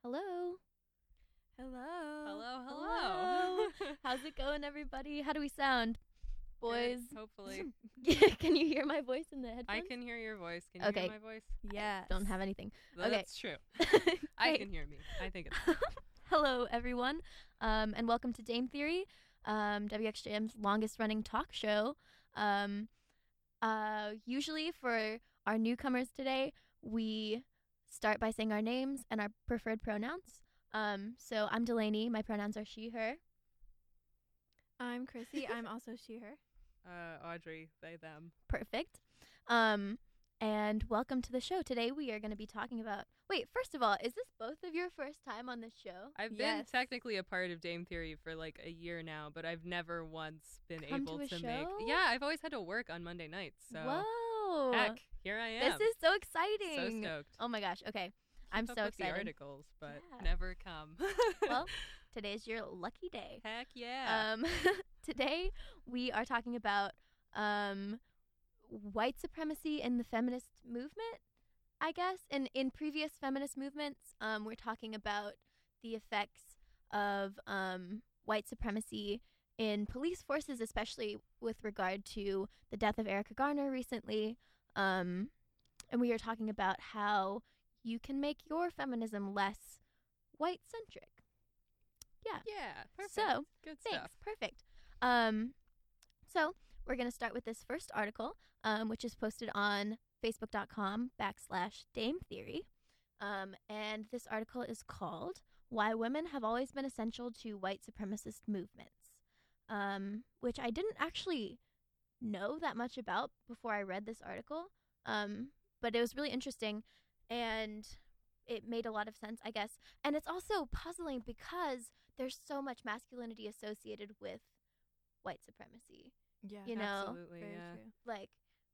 Hello. Hello. Hello. How's it going, everybody? How do we sound, boys? Good, hopefully. Can you hear my voice in the headphones? I can hear your voice. Can you Okay. hear my voice? I don't have anything. Okay. That's true. I Great. can hear me. I think it's Hello, everyone, and welcome to Dame Theory, WXJM's longest-running talk show. Usually, for our newcomers today, we start by saying our names and our preferred pronouns. So I'm Delaney. My pronouns are she, her. I'm Chrissy. I'm also she, her. Audrey, they, them. Perfect. And welcome to the show. Today we are going to be talking about... Wait, first of all, is this both of your first time on this show? I've been Yes. technically a part of Dame Theory for like a year now, but I've never once been Come able to a to show? make. Yeah, I've always had to work on Monday nights. So Whoa. heck, here I am. This is so exciting. so stoked. Oh my gosh. Okay. I'm Keep so up with excited. the articles, but Yeah. never come. Well, today's your lucky day. heck yeah. Today we are talking about white supremacy in the feminist movement, I guess. And in previous feminist movements, we're talking about the effects of white supremacy in police forces, especially with regard to the death of Erica Garner recently. And we are talking about how you can make your feminism less white-centric. Yeah. Yeah, perfect. So, Good Thanks. stuff. Perfect. So we're going to start with this first article, which is posted on facebook.com/Dame Theory. And this article is called Why Women Have Always Been Essential to White Supremacist Movements, which I didn't actually know that much about before I read this article. But it was really interesting, and it made a lot of sense, I guess. And it's also puzzling because there's so much masculinity associated with white supremacy. Yeah. You know, Absolutely, Very yeah. true. like,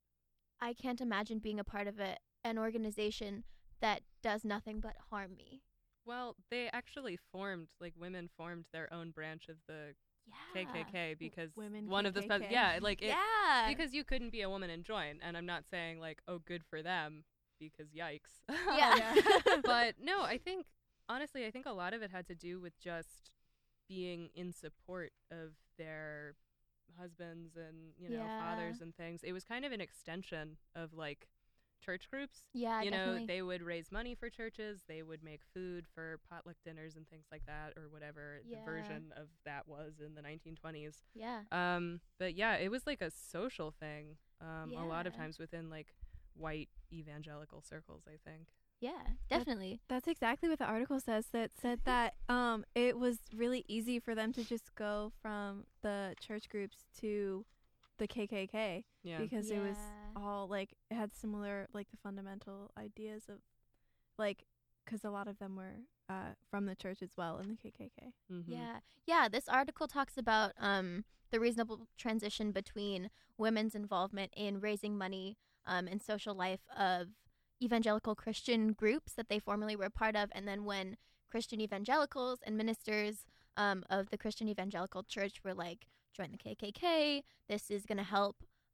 I can't imagine being a part of an organization that does nothing but harm me. Well, they actually formed, like, women formed their own branch of the Yeah. KKK because Women one of the KKK. yeah, like it Yeah. because you couldn't be a woman and join, and I'm not saying like, oh, good for them, because yikes. Yeah. But no, I think honestly, I think a lot of it had to do with just being in support of their husbands and Yeah. fathers and things. It was kind of an extension of like church groups. Yeah, You know, definitely. they would raise money for churches. They would make food for potluck dinners and things like that, or whatever Yeah. the version of that was in the 1920s. Yeah. But yeah, it was like a social thing. A lot of Yeah. times within like white evangelical circles, I think. Yeah, definitely. That's exactly what the article says. That said that it was really easy for them to just go from the church groups to the KKK Yeah. because it was Yeah. all like it had similar like the fundamental ideas of like because a lot of them were from the church as well in the KKK. Mm-hmm. Yeah. Yeah, this article talks about the reasonable transition between women's involvement in raising money and social life of evangelical Christian groups that they formerly were a part of, and then when Christian evangelicals and ministers of the Christian evangelical church were like, join the KKK, this is going to help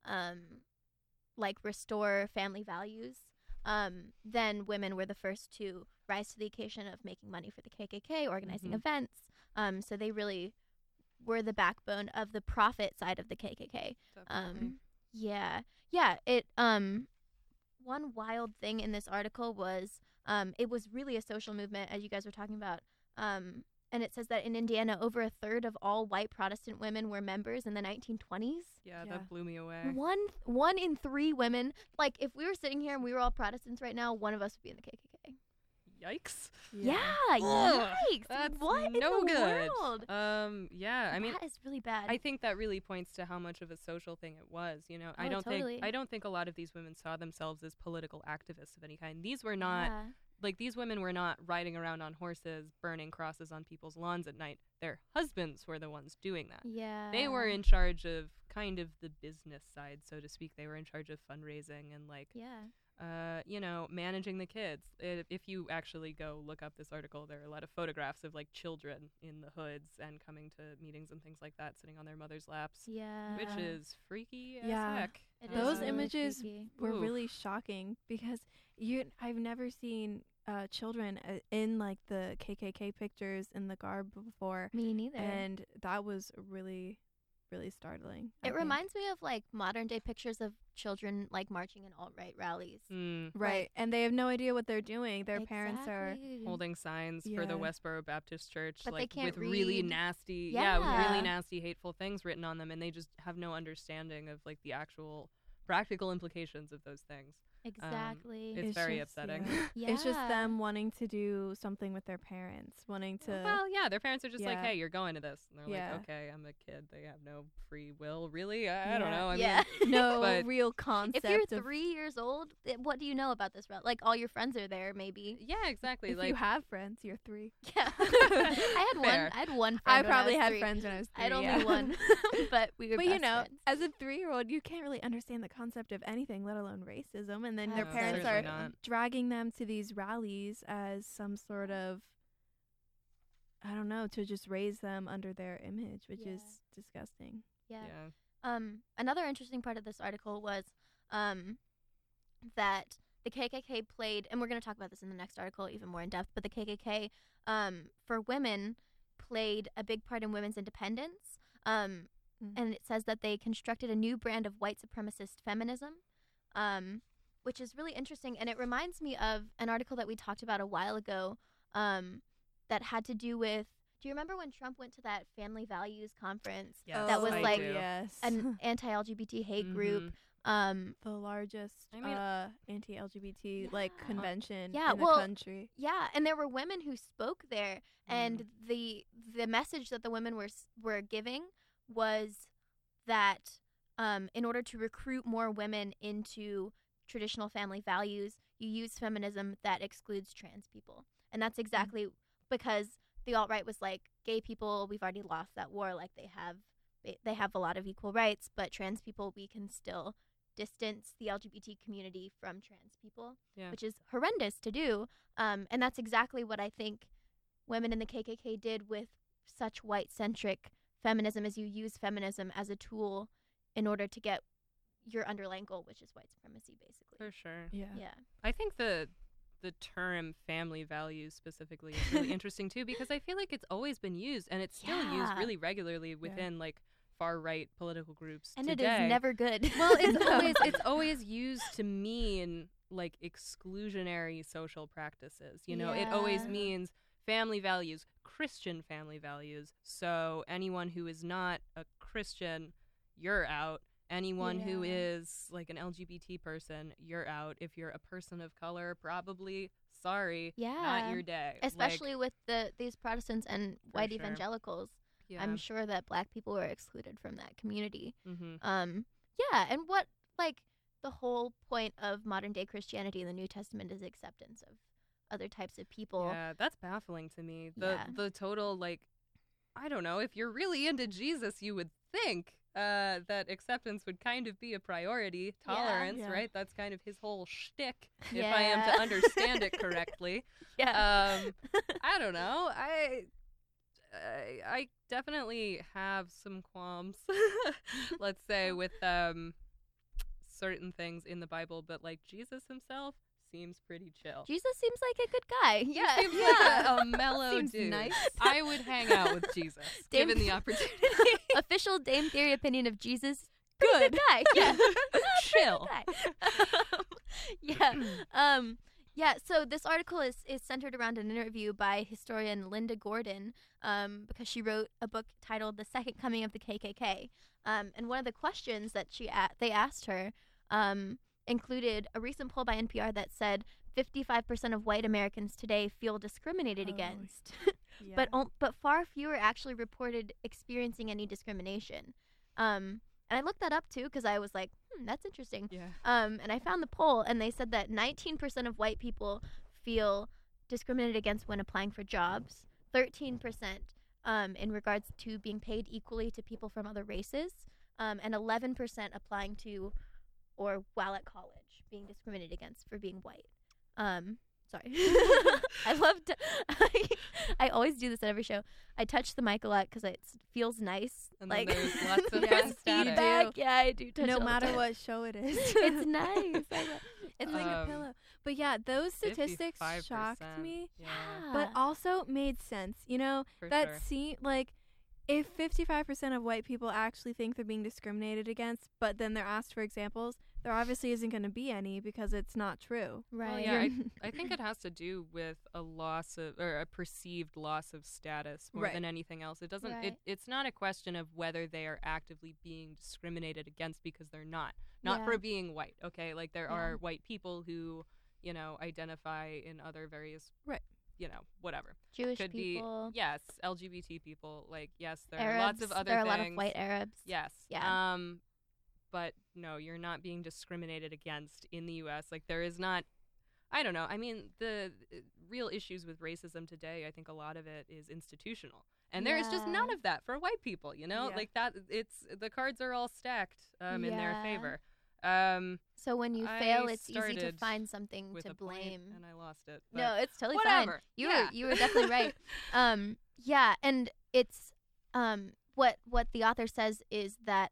like restore family values. Then women were the first to rise to the occasion of making money for the KKK, organizing Mhm. events. So they really were the backbone of the profit side of the KKK. Definitely. Yeah. It one wild thing in this article was it was really a social movement, as you guys were talking about. And it says that in Indiana, over a third of all white Protestant women were members in the 1920s. Yeah, Yeah. that blew me away. One in three women. Like, if we were sitting here and we were all Protestants right now, one of us would be in the KKK. Yikes. Yeah, Ugh, yikes. That's what no in the good. world? Yeah, I mean, that is really bad. I think that really points to how much of a social thing it was. You know, I Oh, don't totally. think a lot of these women saw themselves as political activists of any kind. These were not Yeah. like these women were not riding around on horses, burning crosses on people's lawns at night. Their husbands were the ones doing that. Yeah. They were in charge of kind of the business side, so to speak. They were in charge of fundraising and like Yeah. managing the kids. If you actually go look up this article, there are a lot of photographs of like children in the hoods and coming to meetings and things like that, sitting on their mother's laps, Yeah. which is freaky as Yeah. heck. It Those is really images freaky. were Oof. really shocking because I've never seen children in like the KKK pictures in the garb before, Me neither. and that was really, really startling. I It think. reminds me of like modern day pictures of children like marching in alt-right rallies. Mm. Right, and they have no idea what they're doing. Their parents are Exactly. Holding signs for the Yeah. Westboro Baptist Church, But they like can't with really read. nasty, with Yeah. really nasty, hateful things written on them, and they just have no understanding of like the actual practical implications of those things. Exactly. It's very just- upsetting. yeah. It's just them wanting to do something with their parents, wanting to. Well, yeah, their parents are just like, Yeah. "Hey, you're going to this," and they're Yeah. like, "Okay, I'm a kid. They have no free will, really. I don't Yeah. know. I Yeah. mean, no but- real concept. If you're of 3 years old, what do you know about this route? Like all your friends are there, maybe. yeah, exactly. if like, you have friends, you're 3. Yeah. I had Fair. one. I had one friend. I when probably was had 3. friends when I was 3. I had only yeah. one, but we were. But you best know, friends. as a 3-year-old, you can't really understand the concept of anything, let alone racism. And then their No, parents certainly are not. dragging them to these rallies as some sort of, I don't know, to just raise them under their image, which is Yeah. disgusting. yeah. yeah. Another interesting part of this article was that the KKK played, and we're going to talk about this in the next article even more in depth, but the KKK for women played a big part in women's independence. And it says that they constructed a new brand of white supremacist feminism, which is really interesting. And it reminds me of an article that we talked about a while ago that had to do with, do you remember when Trump went to that family values conference? Yes, That was I like do. yes. An anti-LGBT hate group. the largest I mean- anti-LGBT like Yeah. convention Yeah, in well, the country. Yeah, and there were women who spoke there, and the message that the women were giving was that in order to recruit more women into traditional family values, you use feminism that excludes trans people, and that's exactly because the alt-right was like, gay people, we've already lost that war, like they have a lot of equal rights, but trans people, we can still distance the LGBT community from trans people, Yeah. which is horrendous to do. And that's exactly what I think women in the KKK did with such white-centric feminism, is you use feminism as a tool in order to get your underlying goal, which is white supremacy, basically. For sure. Yeah. Yeah. I think the term family values specifically is really interesting too, because I feel like it's always been used, and it's still used Yeah. really regularly within like far right political groups And today. it is never good. Well, it's always used to mean like exclusionary social practices. You know, it always Yeah. means family values, Christian family values. So anyone who is not a Christian, you're out. Anyone who Yeah. is like an LGBT person, you're out. If you're a person of color, probably sorry, Yeah. not your day. Especially with these Protestants and white sure. evangelicals. yeah. I'm sure that black people were excluded from that community. Mm-hmm. Yeah, and what, like, the whole point of modern day Christianity in the New Testament is acceptance of other types of people. Yeah, that's baffling to me. Yeah. The total, like, I don't know, if you're really into Jesus, you would think that acceptance would kind of be a priority. Tolerance, Yeah. right? That's kind of his whole shtick, if I am to Yeah. understand it correctly. Yeah. I don't know. I definitely have some qualms, let's say, with certain things in the Bible, but like Jesus himself seems pretty chill. Jesus seems like a good guy. Yeah. Seems like a mellow Seems dude. nice. I would hang out with Jesus, Dame- given the opportunity. Official Dame Theory opinion of Jesus. Pretty good guy. Yeah. Chill. Yeah. Yeah, so this article is centered around an interview by historian Linda Gordon, because she wrote a book titled The Second Coming of the KKK. And one of the questions that they asked her included a recent poll by NPR that said 55% of white Americans today feel discriminated Oh, against, Yeah. but far fewer actually reported experiencing any discrimination. And I looked that up too because I was like, that's interesting. Yeah. And I found the poll, and they said that 19% of white people feel discriminated against when applying for jobs, 13% in regards to being paid equally to people from other races, and 11% applying to or while at college being discriminated against for being white. Sorry. I always always do this at every show. I touch the mic a lot because it feels nice. And like then there's lots of Yes, fun you static. feedback. Yeah, I do touch it no all the matter time. what show it is. It's nice. It's like a pillow. But yeah, those statistics 55%. shocked me, Yeah, but also made sense. You know, for that sure. seemed like if 55% of white people actually think they're being discriminated against, but then they're asked for examples, there obviously isn't going to be any because it's not true. right. Well, yeah, I think it has to do with a loss of, or a perceived loss of status more Right. than anything else. It doesn't. Right. It's not a question of whether they are actively being discriminated against, because they're not. Not Yeah. for being white. Okay, like there Yeah. are white people who, identify in other various, Right. Whatever. Jewish Could people. be yes, LGBT people. Like yes, there Arabs. are lots of other there are things. a lot of white Arabs. Yes. Yeah. But no, you're not being discriminated against in the U.S. Like there is not. I don't know. I mean, the real issues with racism today, I think a lot of it is institutional, and there is just none Yeah. of that for white people. Yeah. Like that. It's the cards are all stacked in their Yeah. favor. So when you I fail, it's easy to started find something with to a point, blame. and I lost it. No, but it's totally whatever. fine. You Yeah. were definitely right. Yeah, and it's what the author says is that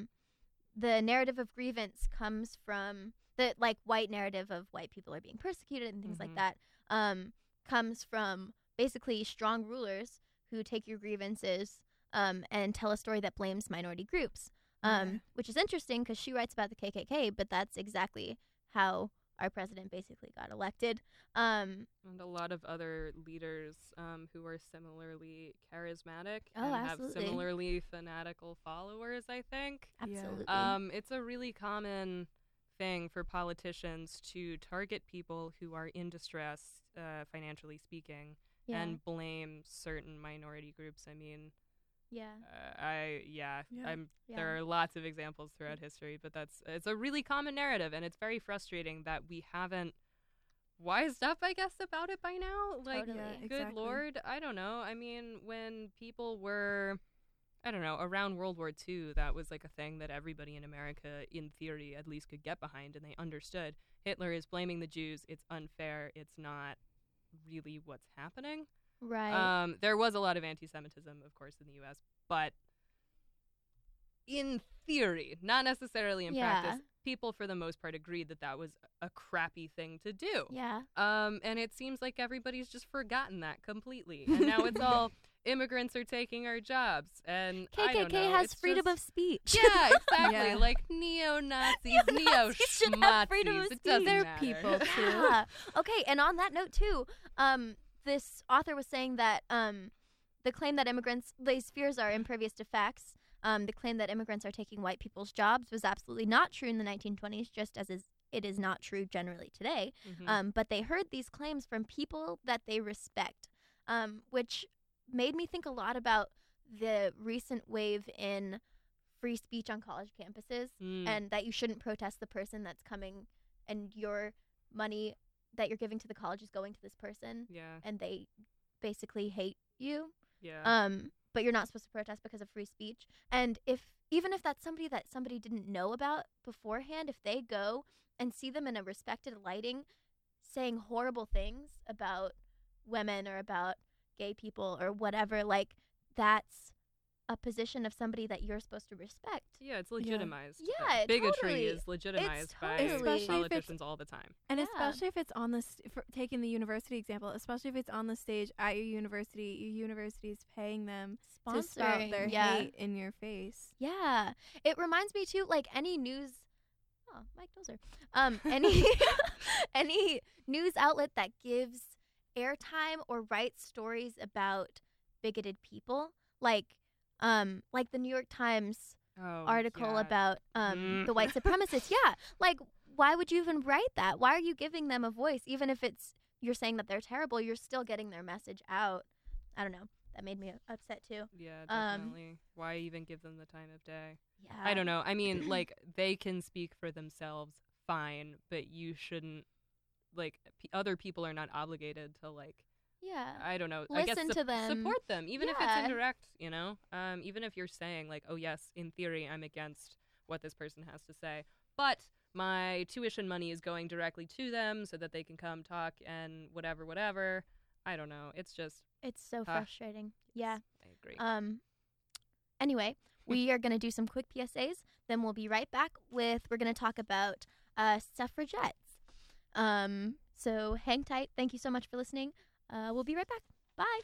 the narrative of grievance comes from the white narrative of white people are being persecuted and things like Mhm. that. Comes from basically strong rulers who take your grievances and tell a story that blames minority groups. Okay. Which is interesting because she writes about the KKK, but that's exactly how our president basically got elected. And a lot of other leaders who are similarly charismatic Oh, and absolutely. have similarly fanatical followers, I think. Absolutely. It's a really common thing for politicians to target people who are in distress, financially speaking, yeah. and blame certain minority groups. I mean, yeah. Yeah. there are lots of examples throughout history, but it's a really common narrative, and it's very frustrating that we haven't wised up, I guess, about it by now. Like, Totally. Yeah, good exactly. Lord, I don't know. I mean, when people were, I don't know, around World War II, that was like a thing that everybody in America, in theory, at least could get behind, and they understood. Hitler is blaming the Jews. It's unfair. It's not really what's happening. Right. There was a lot of anti-Semitism, of course, in the U.S., but in theory, not necessarily in Yeah. practice, people for the most part agreed that that was a crappy thing to do. yeah. And it seems like everybody's just forgotten that completely, and now it's all immigrants are taking our jobs, and I don't KKK know, has it's freedom just- of speech. Yeah, exactly. Yeah. Like neo-Nazis, Neo-Nazis should have freedom of neo-schmazzies. It speech. doesn't They're matter. people too. Yeah. Okay, and on that note too, this author was saying that the claim that these fears are impervious to facts. The claim that immigrants are taking white people's jobs was absolutely not true in the 1920s, just as it is not true generally today. Mhm. But they heard these claims from people that they respect, which made me think a lot about the recent wave in free speech on college campuses, Mm. and that you shouldn't protest the person that's coming, and your money that you're giving to the college is going to this person, Yeah, and they basically hate you. yeah. But you're not supposed to protest because of free speech. And even if that's somebody that somebody didn't know about beforehand, if they go and see them in a respected lighting saying horrible things about women or about gay people or whatever, like, that's a position of somebody that you're supposed to respect. Yeah, it's legitimized. Yeah, Bigotry totally. is legitimized by totally- Especially if it's- politicians all the time. And Yeah. especially if it's on the for taking the university example, especially if it's on the stage at your university is paying them to spout Sponsoring, their yeah. hate in your face. Yeah. It reminds me too, like, any news Mike Dozer. Any any news outlet that gives airtime or writes stories about bigoted people, like the New York Times Oh, article yeah. about Mm. the white supremacists. Yeah. Like, why would you even write that? Why are you giving them a voice? Even if you're saying that they're terrible, you're still getting their message out. I don't know. That made me upset too. Yeah, Um, definitely. Why even give them the time of day? Yeah. I don't know. I mean, like, they can speak for themselves, fine, but you shouldn't, like, other people are not obligated to, like, Yeah. I don't know. I guess Listen to them. support them, even if it's Yeah. indirect, you know? Even if you're saying, like, oh, yes, in theory, I'm against what this person has to say, but my tuition money is going directly to them so that they can come talk and whatever. I don't know. It's just It's so Ah. frustrating. Yeah. I agree. Anyway, we are going to do some quick PSAs. Then we'll be right back we're going to talk about suffragettes. So hang tight. Thank you so much for listening. We'll be right back. Bye.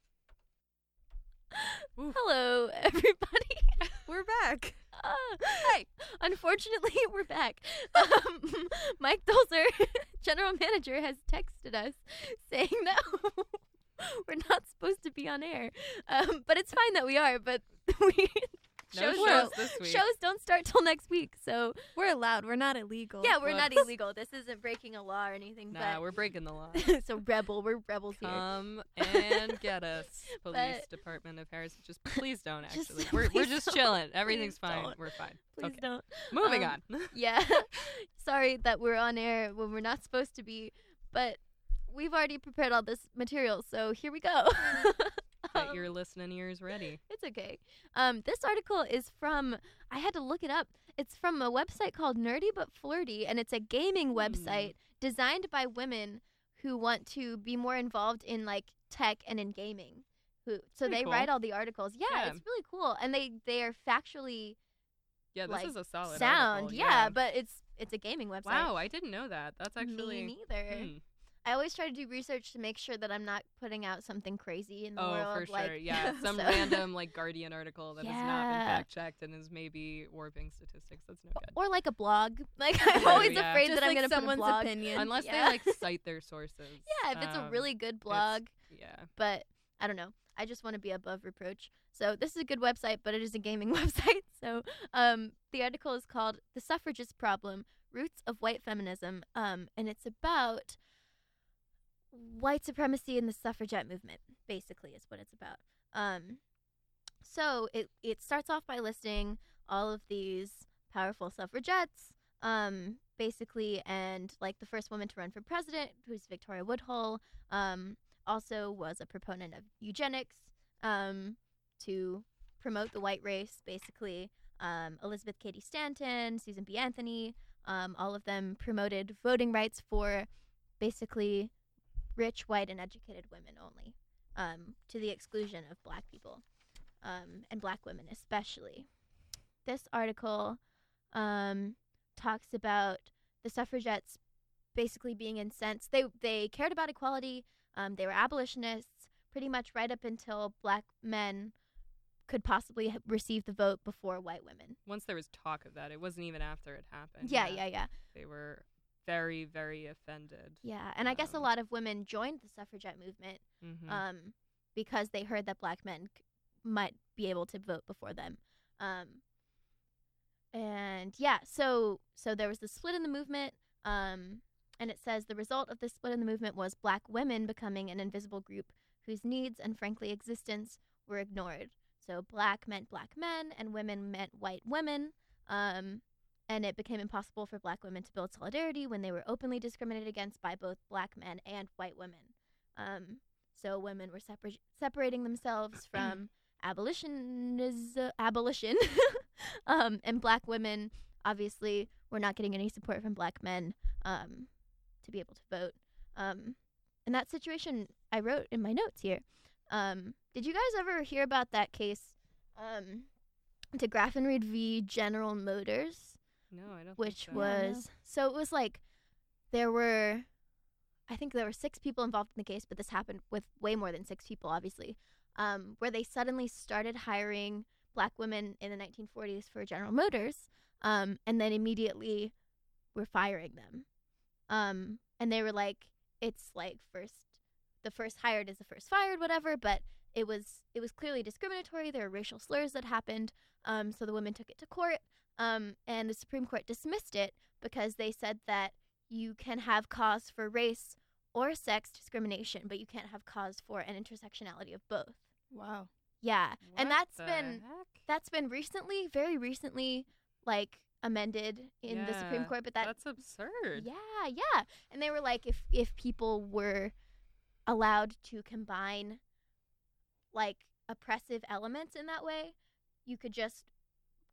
Oof. Hello, everybody. We're back. Hi. Unfortunately, we're back. Mike Dolzer, general manager, has texted us saying that we're not supposed to be on air. But it's fine that we are. But we No shows this week. shows don't start till next week. So We're allowed. We're not illegal. yeah, we're not Whoops. illegal. This isn't breaking a law or anything. Nah, we're breaking the law. but so we're rebels here. Come and get us, police But- department of Harris. Just please don't. Just Actually, we're please just don't. chilling. Everything's Please fine. don't. We're fine. Please Okay. don't. Moving on. Yeah. Sorry that we're on air when we're not supposed to be, but we've already prepared all this material, so here we go. Get your listening ears ready. It's okay. This article is from, I had to look it up. It's from a website called Nerdy But Flirty, and it's a gaming website designed by women who want to be more involved in like tech and in gaming. So Pretty they cool. write all the articles. Yeah, Yeah. it's really cool, and they are factually Yeah, this like, is a solid sound. article, Yeah, but it's a gaming website. Wow, I didn't know that. That's actually. Me neither. I always try to do research to make sure that I'm not putting out something crazy in the Oh, world. for sure. Like, Yeah, some so- random like Guardian article that has not been Yeah. fact checked and is maybe warping statistics. That's no good. Or like a blog. Like I'm Or, always yeah. afraid Just that I'm like gonna put a someone's blog. opinion. Unless Yeah. they like cite their sources. Yeah, if it's a really good it's- blog. Yeah. But I don't know. I just want to be above reproach. So this is a good website, but it is a gaming website. So the article is called "The Suffragist Problem: Roots of White Feminism," and it's about white supremacy and the suffragette movement. Basically, is what it's about. So it starts off by listing all of these powerful suffragettes, basically, and like the first woman to run for president, who's Victoria Woodhull, also was a proponent of eugenics, to promote the white race, basically. Elizabeth Cady Stanton, Susan B. Anthony, all of them promoted voting rights for basically rich, white, and educated women only, to the exclusion of black people, and black women especially. This article talks about the suffragettes basically being incensed. They cared about equality. They were abolitionists pretty much right up until black men could possibly receive the vote before white women. Once there was talk of that, it wasn't even after it happened. Yeah. They were very, very offended. Yeah, and I guess a lot of women joined the suffragette movement Mm-hmm. because they heard that black men might be able to vote before them. And yeah, so there was the split in the movement, and it says the result of this split in the movement was black women becoming an invisible group whose needs and frankly existence were ignored. So black meant black men, and women meant white women. And it became impossible for black women to build solidarity when they were openly discriminated against by both black men and white women. So women were separating themselves from abolition, and black women obviously were not getting any support from black men to be able to vote. In that situation, I wrote in my notes here. Did you guys ever hear about that case, de Graffenried v. General Motors? No, I don't Which think so. was so it was like I think there were 6 people involved in the case, but this happened with way more than 6 people, obviously, where they suddenly started hiring black women in the 1940s for General Motors, and then immediately were firing them, and they were like, it's like the first hired is the first fired, whatever, but it was clearly discriminatory. There were racial slurs that happened, so the women took it to court. And the Supreme Court dismissed it because they said that you can have cause for race or sex discrimination, but you can't have cause for an intersectionality of both. Wow. Yeah, and What that's the been heck? recently, very recently, like amended in the Supreme Yeah, Court. But that's absurd. yeah, and they were like, if people were allowed to combine like oppressive elements in that way, you could just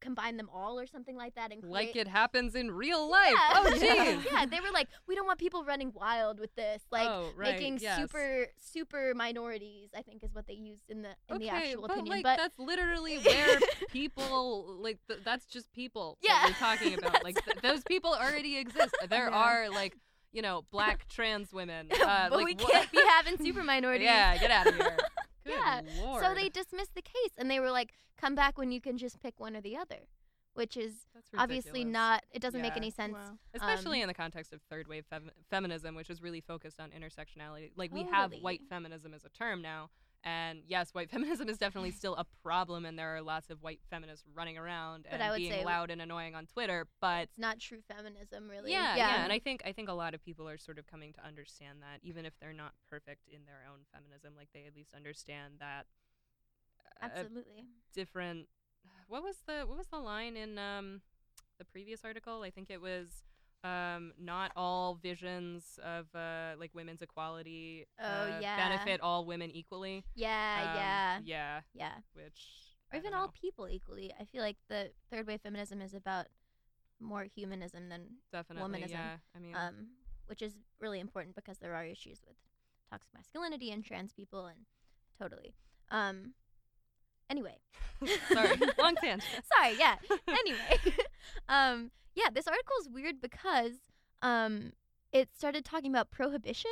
combine them all or something like that and Like create... it happens in real life. Yeah. Oh, jeez. Yeah, they were like, we don't want people running wild with this. Like, Oh, right, making yes. super minorities, I think is what they used in the actual but opinion. like But that's literally where people like that's just people Yeah. that you're talking about. Like those people already exist. There Yeah. are like black trans women. but like, we can't be having super minorities. Yeah, get out of here. Good Yeah. Lord. So they dismissed the case and they were like, come back when you can just pick one or the other, which is That's obviously ridiculous. not, it doesn't make Yeah. any sense. Wow. Especially in the context of third wave feminism, which is really focused on intersectionality. Like we have Totally. white feminism as a term now, and yes, white feminism is definitely still a problem, and there are lots of white feminists running around But I and would being say- loud and annoying on Twitter. But It's not true feminism, really. yeah, and I think a lot of people are sort of coming to understand that, even if they're not perfect in their own feminism, like they at least understand that Absolutely. different. What was the line in the previous article? I think it was not all visions of like women's equality Yeah. benefit all women equally. Yeah. Yeah, which Or I even don't all know. people equally. I feel like the third wave feminism is about more humanism than Definitely, womanism. yeah. I mean, which is really important because there are issues with toxic masculinity and trans people and totally. Anyway. sorry, long tangent. Sorry, yeah. Anyway. Yeah, this article is weird because it started talking about prohibition.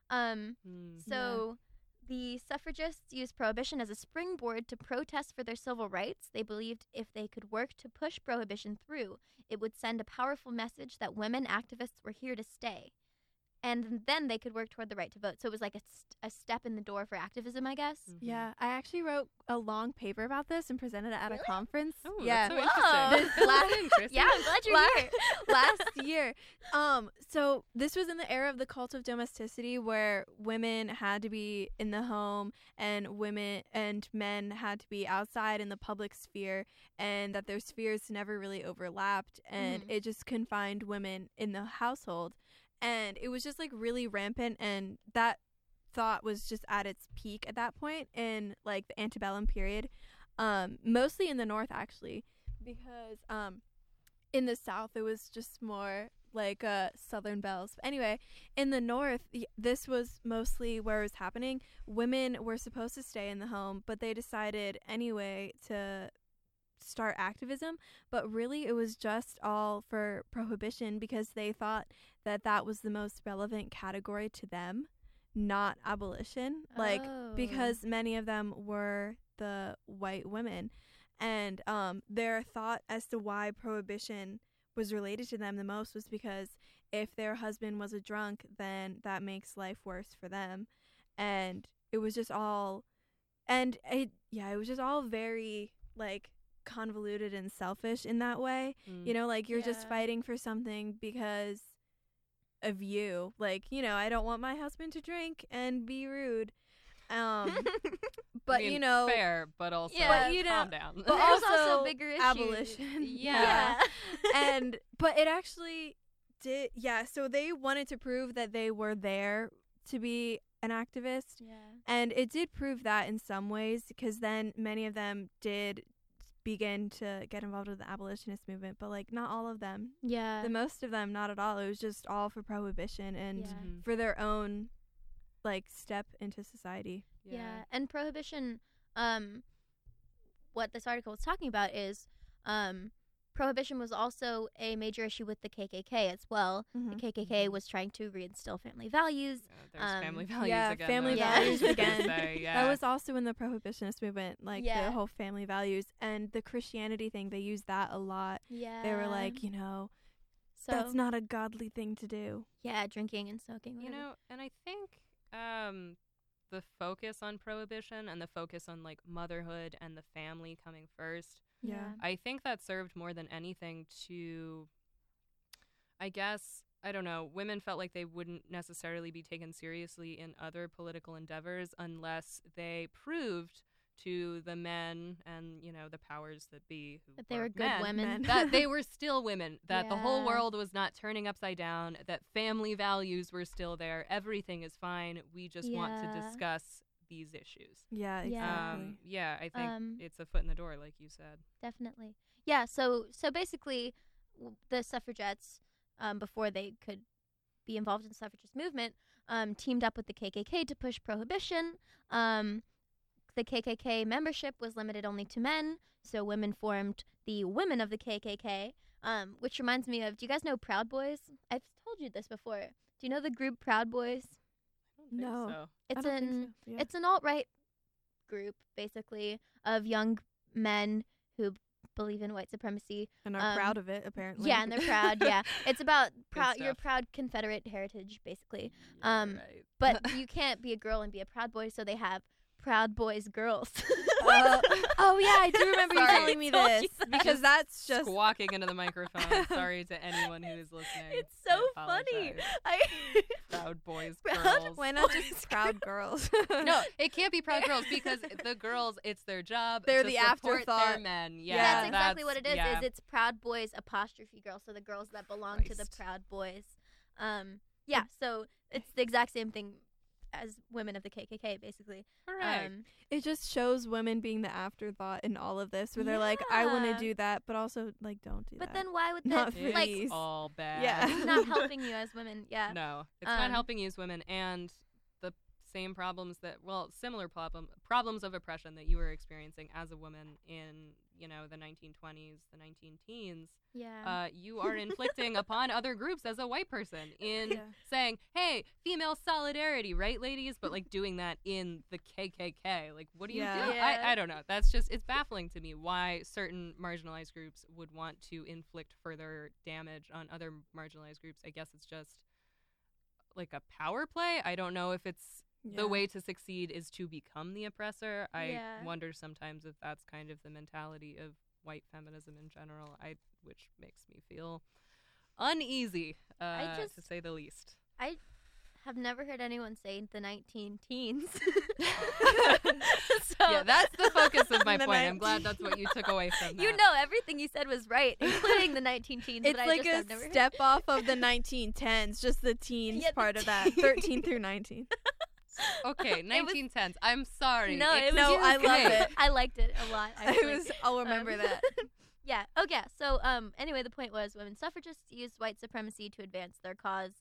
So the suffragists used prohibition as a springboard to protest for their civil rights. They believed if they could work to push prohibition through, it would send a powerful message that women activists were here to stay. And then they could work toward the right to vote. So it was like a step in the door for activism, I guess. Mhm. Yeah, I actually wrote a long paper about this and presented it at Really? a conference. Oh, yeah, that's so Whoa. interesting. This last- That's interesting. Yeah, I'm glad you're La- here. last year. So this was in the era of the cult of domesticity, where women had to be in the home and women and men had to be outside in the public sphere, and that their spheres never really overlapped, and Mhm. it just confined women in the household. And it was just like really rampant, and that thought was just at its peak at that point in like the antebellum period, mostly in the North actually, because in the South it was just more like Southern belles. But anyway, in the North, this was mostly where it was happening. Women were supposed to stay in the home, but they decided anyway to start activism, but really it was just all for prohibition because they thought that that was the most relevant category to them, not abolition, like Oh. because many of them were the white women, and their thought as to why prohibition was related to them the most was because if their husband was a drunk, then that makes life worse for them. And it was just all, and it was just all very like convoluted and selfish in that way. Mm. You know, like you're just Yeah. fighting for something because of you. Like, you know, I don't want my husband to drink and be rude. But I mean, you know, fair, but also Yeah. But, you know, calm down. but There's also also bigger issues. abolition. Yeah. And but it actually did, so they wanted to prove that they were there to be an activist, Yeah. and it did prove that in some ways, because then many of them did begin to get involved with the abolitionist movement, but like not all of them. Yeah. The most of them, not at all. It was just all for prohibition and Yeah. Mhm. for their own like step into society. Yeah. And prohibition, what this article was talking about is prohibition was also a major issue with the KKK as well. Mhm. The KKK was trying to reinstill family values. There's family values yeah, again. family though. values I was gonna again. say, yeah. That was also in the prohibitionist movement, like Yeah. the whole family values and the Christianity thing. They used that a lot. Yeah. They were like, you know, so that's not a godly thing to do. yeah, drinking and smoking. You whatever. know, and I think the focus on prohibition and the focus on like motherhood and the family coming first, Yeah. I think that served more than anything to, I guess, I don't know, women felt like they wouldn't necessarily be taken seriously in other political endeavors unless they proved to the men and, you know, the powers that be who That they were good men, women. men. that they were still women, that the whole Yeah. world was not turning upside down, that family values were still there, everything is fine, we just want to Yeah. discuss these issues. Yeah, Yeah. exactly. Yeah, I think it's a foot in the door, like you said. Definitely. Yeah, so basically the suffragettes, before they could be involved in the suffragist movement, teamed up with the KKK to push prohibition. The KKK membership was limited only to men, so women formed the Women of the KKK, which reminds me of, do you guys know Proud Boys? I've told you this before. Do you know the group Proud Boys? I don't think No. so. It's I don't think so. Yeah. It's an alt-right group, basically, of young men who believe in white supremacy. And are proud of it, apparently. Yeah, and they're proud. Yeah, it's about Good your stuff. proud Confederate heritage, basically. Yeah, right. But you can't be a girl and be a Proud Boy, so they have Proud Boys girls. Oh yeah, I do remember you Sorry. telling me Told you this that. because that's just Squawking into the microphone. Sorry to anyone who is listening. It's I so funny. apologize. Proud boys, Proud girls. why not Boys just proud girls? No, it can't be proud girls because the girls, it's their job. They're to the support their afterthought. men. Yeah, Yeah. That's exactly what it is. Yeah. Is it's Proud Boys apostrophe girls, so the girls that belong to the Christ. Proud Boys. Yeah, so it's the exact same thing as Women of the KKK, basically. Correct. It just shows women being the afterthought in all of this, where they're like, I want Yeah. to do that, but also like don't do But that. then why would Not that for like these. all bad. Yeah. it's not helping you as women? Yeah. No, it's not Um, helping you as women, and the same problems similar problems of oppression that you were experiencing as a woman in, the 1920s, the 19-teens. Yeah. You are inflicting upon other groups as a white person in Yeah. saying, hey, female solidarity, right, ladies? But, like, doing that in the KKK. Like, what do you Yeah. do? Yeah. I don't know. That's just, it's baffling to me why certain marginalized groups would want to inflict further damage on other marginalized groups. I guess it's just, like, a power play. I don't know if it's Yeah. the way to succeed is to become the oppressor. I Yeah. wonder sometimes if that's kind of the mentality of white feminism in general, which makes me feel uneasy, to say the least. I have never heard anyone say the 19-teens. Yeah, that's the focus of my The point. I'm glad that's what you took away from that. You know, everything you said was right, including the 19-teens. It's but like I just a have never heard. step off of the 1910s, just the teens Yeah, the part of that, 13 through 19. Okay, It was- 1910s. I'm sorry. No, it was No, I okay. love it. I liked it a lot. Actually. I'll remember that. Yeah. Oh, yeah. So, anyway, the point was women suffragists used white supremacy to advance their cause.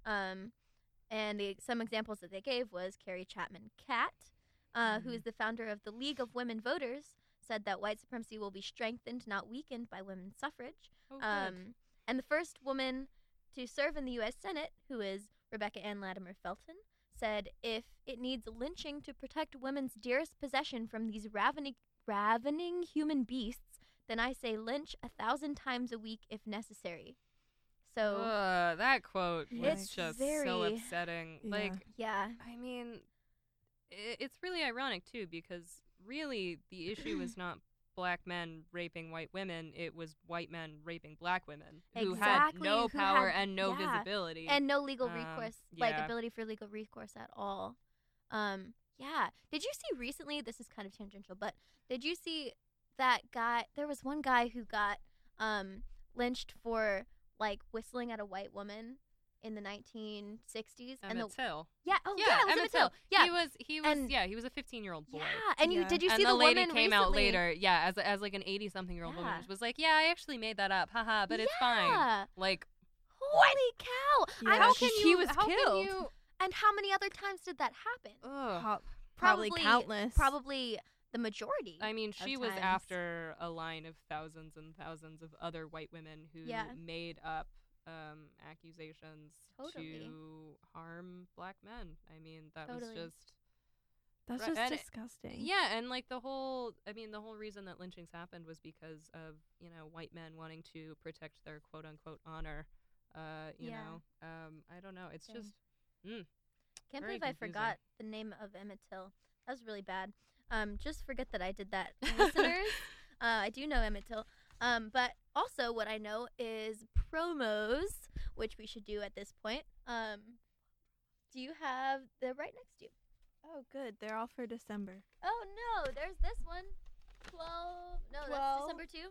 And some examples that they gave was Carrie Chapman Catt, who is the founder of the League of Women Voters, said that white supremacy will be strengthened, not weakened, by women's suffrage. Oh, good. And the first woman to serve in the U.S. Senate, who is Rebecca Ann Latimer Felton, said, if it needs lynching to protect women's dearest possession from these ravening human beasts, then I say lynch 1,000 times a week if necessary. So, That quote was It's just very- so upsetting. Yeah. Like, yeah. I mean, it's really ironic, too, because really the issue is not black men raping white women. It was white men raping black women who had Exactly, no who power had- and no yeah. visibility. And no legal recourse, like yeah. ability for legal recourse at all. Yeah. Did you see recently, this is kind of tangential, but did you see that guy, there was one guy who got lynched for, like, whistling at a white woman in the 1960s. Emmett Till. Yeah, oh yeah, it was Emmett Till. Yeah. He was a 15-year-old boy. Yeah, and Yeah. did you and see the lady woman came out recently? later, as like an 80-something-year-old woman, Yeah. was like, yeah, I actually made that up, haha, but it's fine. Yeah. Like, Holy cow! Yeah, how she- can he you? was how killed. Can you? And how many other times did that happen? Ugh. Probably countless. Probably the majority. I mean, of she was times. after a line of thousands and thousands of other white women who Yeah. made up accusations Totally. to harm black men. I mean, that Totally. was just That's Right, just and disgusting. yeah, and like the whole reason that lynchings happened was because of white men wanting to protect their quote unquote honor. You Yeah. know, I don't know. It's Same. just Can't very believe I confusing. forgot the name of Emmett Till. That was really bad. Just forget that I did that, listeners. I do know Emmett Till. But also what I know is promos, which we should do at this point. Do you have they're right next to you? Oh, good. They're all for December. Oh no, there's this one. 12. No, 12. that's December 2.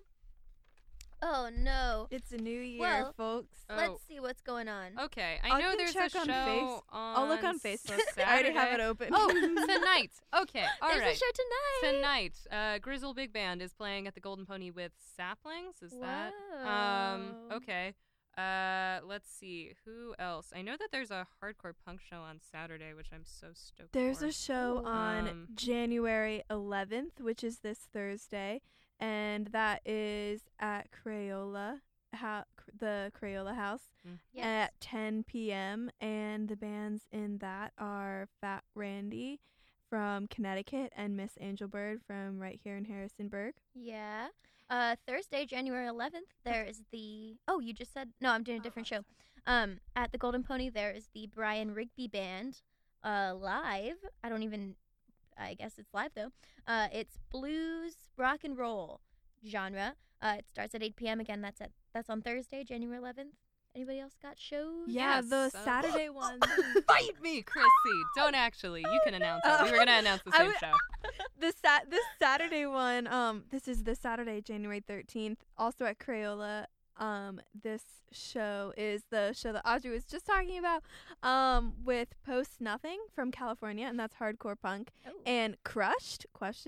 Oh no. It's a new year, Well, folks. Oh. Let's see what's going on. Okay, I I know can there's check a on show Face- on I'll look on Facebook. I already have it Saturday. open. Oh, tonight. Okay, all There's right. a show tonight. Tonight, Grizzle Big Band is playing at the Golden Pony with Saplings. Is that? Whoa. Okay. Let's see. Who else? I know that there's a hardcore punk show on Saturday, which I'm so stoked There's for. a show Ooh. on January 11th, which is this Thursday, and that is at Crayola, the Crayola House Yes. at 10 p.m. And the bands in that are Fat Randy from Connecticut and Miss Angelbird from right here in Harrisonburg. Yeah. Thursday, January 11th, there is the. Oh, you just said. No, I'm doing a different show. At the Golden Pony, there is the Brian Rigby Band live. I guess it's live, though. It's blues, rock and roll genre. It starts at 8 p.m. Again, that's on Thursday, January 11th. Anybody else got shows? Yeah, Yes, the so- Saturday one. Fight me, Chrissy. Don't actually. You can announce it. We were gonna announce the I same would- show. This Saturday one, this is this Saturday, January 13th, also at Crayola. This show is the show that Audrey was just talking about, with Post Nothing from California, and that's hardcore punk, Oh. and Crushed, ?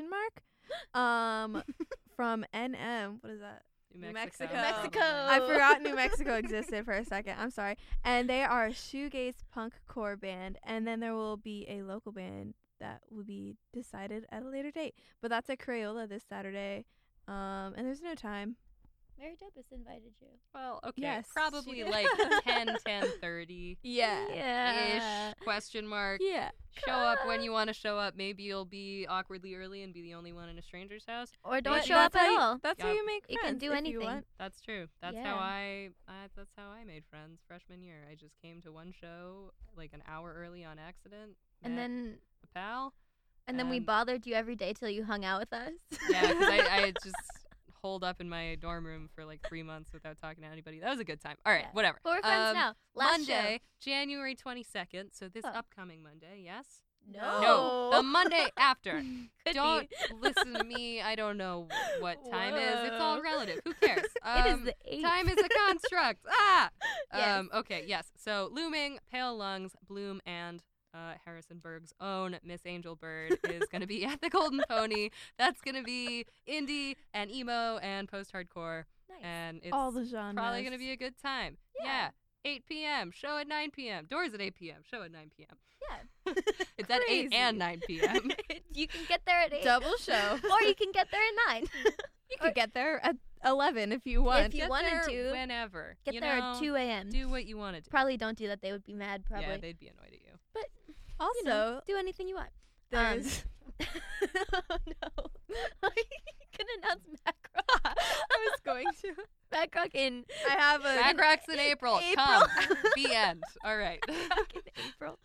From NM, what is that? New Mexico. Mexico. I forgot New Mexico existed for a second. I'm sorry. And they are a shoegaze punk core band, and then there will be a local band that will be decided at a later date. But that's at Crayola this Saturday. And there's no time. Mary Dobus invited you. Well, okay. Yes, Probably she did. like 10:30 Yeah. ish question mark. Yeah. Show up when you want to show up. Maybe you'll be awkwardly early and be the only one in a stranger's house. Or don't Yeah, show up That's at how all. you, that's how Yup. you make You friends. can do if anything. You want. That's true. That's Yeah. how I made friends freshman year. I just came to one show like an hour early on accident. And met then a pal. we and- bothered you every day till you hung out with us. Yeah, because I had just holed up in my dorm room for like 3 months without talking to anybody. That was a good time. All right, Yeah. whatever. But we're friends now. Last Monday, January 22nd. So this Oh. upcoming Monday, yes? show. No, the Monday after. Could Don't be. listen to me. I don't know what time is. It's all Whoa. relative. Who cares? It is the 8th. Time is a construct. Ah. Yes. Okay. Yes. So Looming, Pale Lungs, Bloom, and Harrisonburg's own Miss Angelbird is going to be at the Golden Pony. That's going to be indie and emo and post-hardcore, Nice. and it's All the genres. probably going to be a good time. Yeah. 8 p.m. Show at 9 p.m. Doors at 8 p.m. Show at 9 p.m. Yeah. It's at 8 Crazy. and 9 p.m. You can get there at 8. Double show. Or you can get there at 9. You could get there at 11 if you want. If you Get wanted there to, whenever. Get you there know, at 2 a.m. Do what you want to do. Probably don't do that. They would be mad, probably. Yeah, they'd be annoyed at you. Also, You know, do anything you want. there's Oh, no. You can announce Macrock. I was going to. Macrock in I have a Back rocks in April. Come. The end. All right. Macrock in April.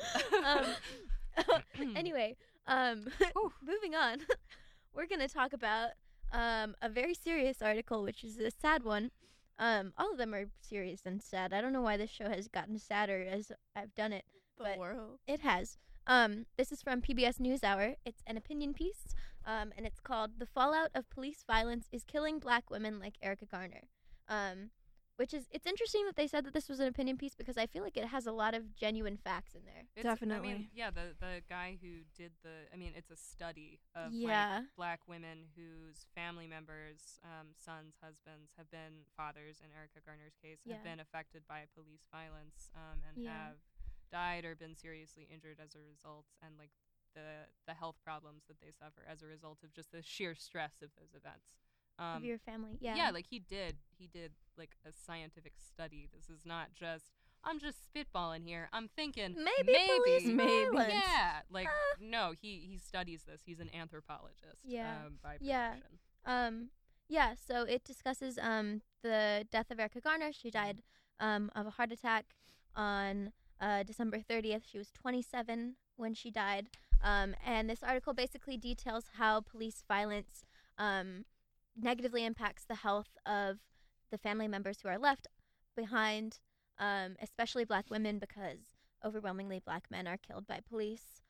Anyway, moving on. We're going to talk about a very serious article, which is a sad one. All of them are serious and sad. I don't know why this show has gotten sadder as I've done it. the but- world. It has. This is from PBS NewsHour. It's an opinion piece, and it's called "The Fallout of Police Violence is Killing Black Women Like Erica Garner." It's interesting that they said that this was an opinion piece because I feel like it has a lot of genuine facts in there. I mean, Definitely. yeah, the guy who did it's a study of Yeah. like black women whose family members, sons, husbands have been fathers in Erica Garner's case, Yeah. have been affected by police violence, and Yeah. have died or been seriously injured as a result, and like the health problems that they suffer as a result of just the sheer stress of those events. Of your family, yeah. Yeah, like he did like a scientific study. This is not just I'm just spitballing here. I'm thinking Maybe police violence. Yeah, like no, he studies this. He's an anthropologist. Yeah. By Yeah. profession. Yeah, so it discusses the death of Erica Garner. She died of a heart attack on December 30th. She was 27 when she died. And this article basically details how police violence negatively impacts the health of the family members who are left behind, especially black women, because overwhelmingly black men are killed by police.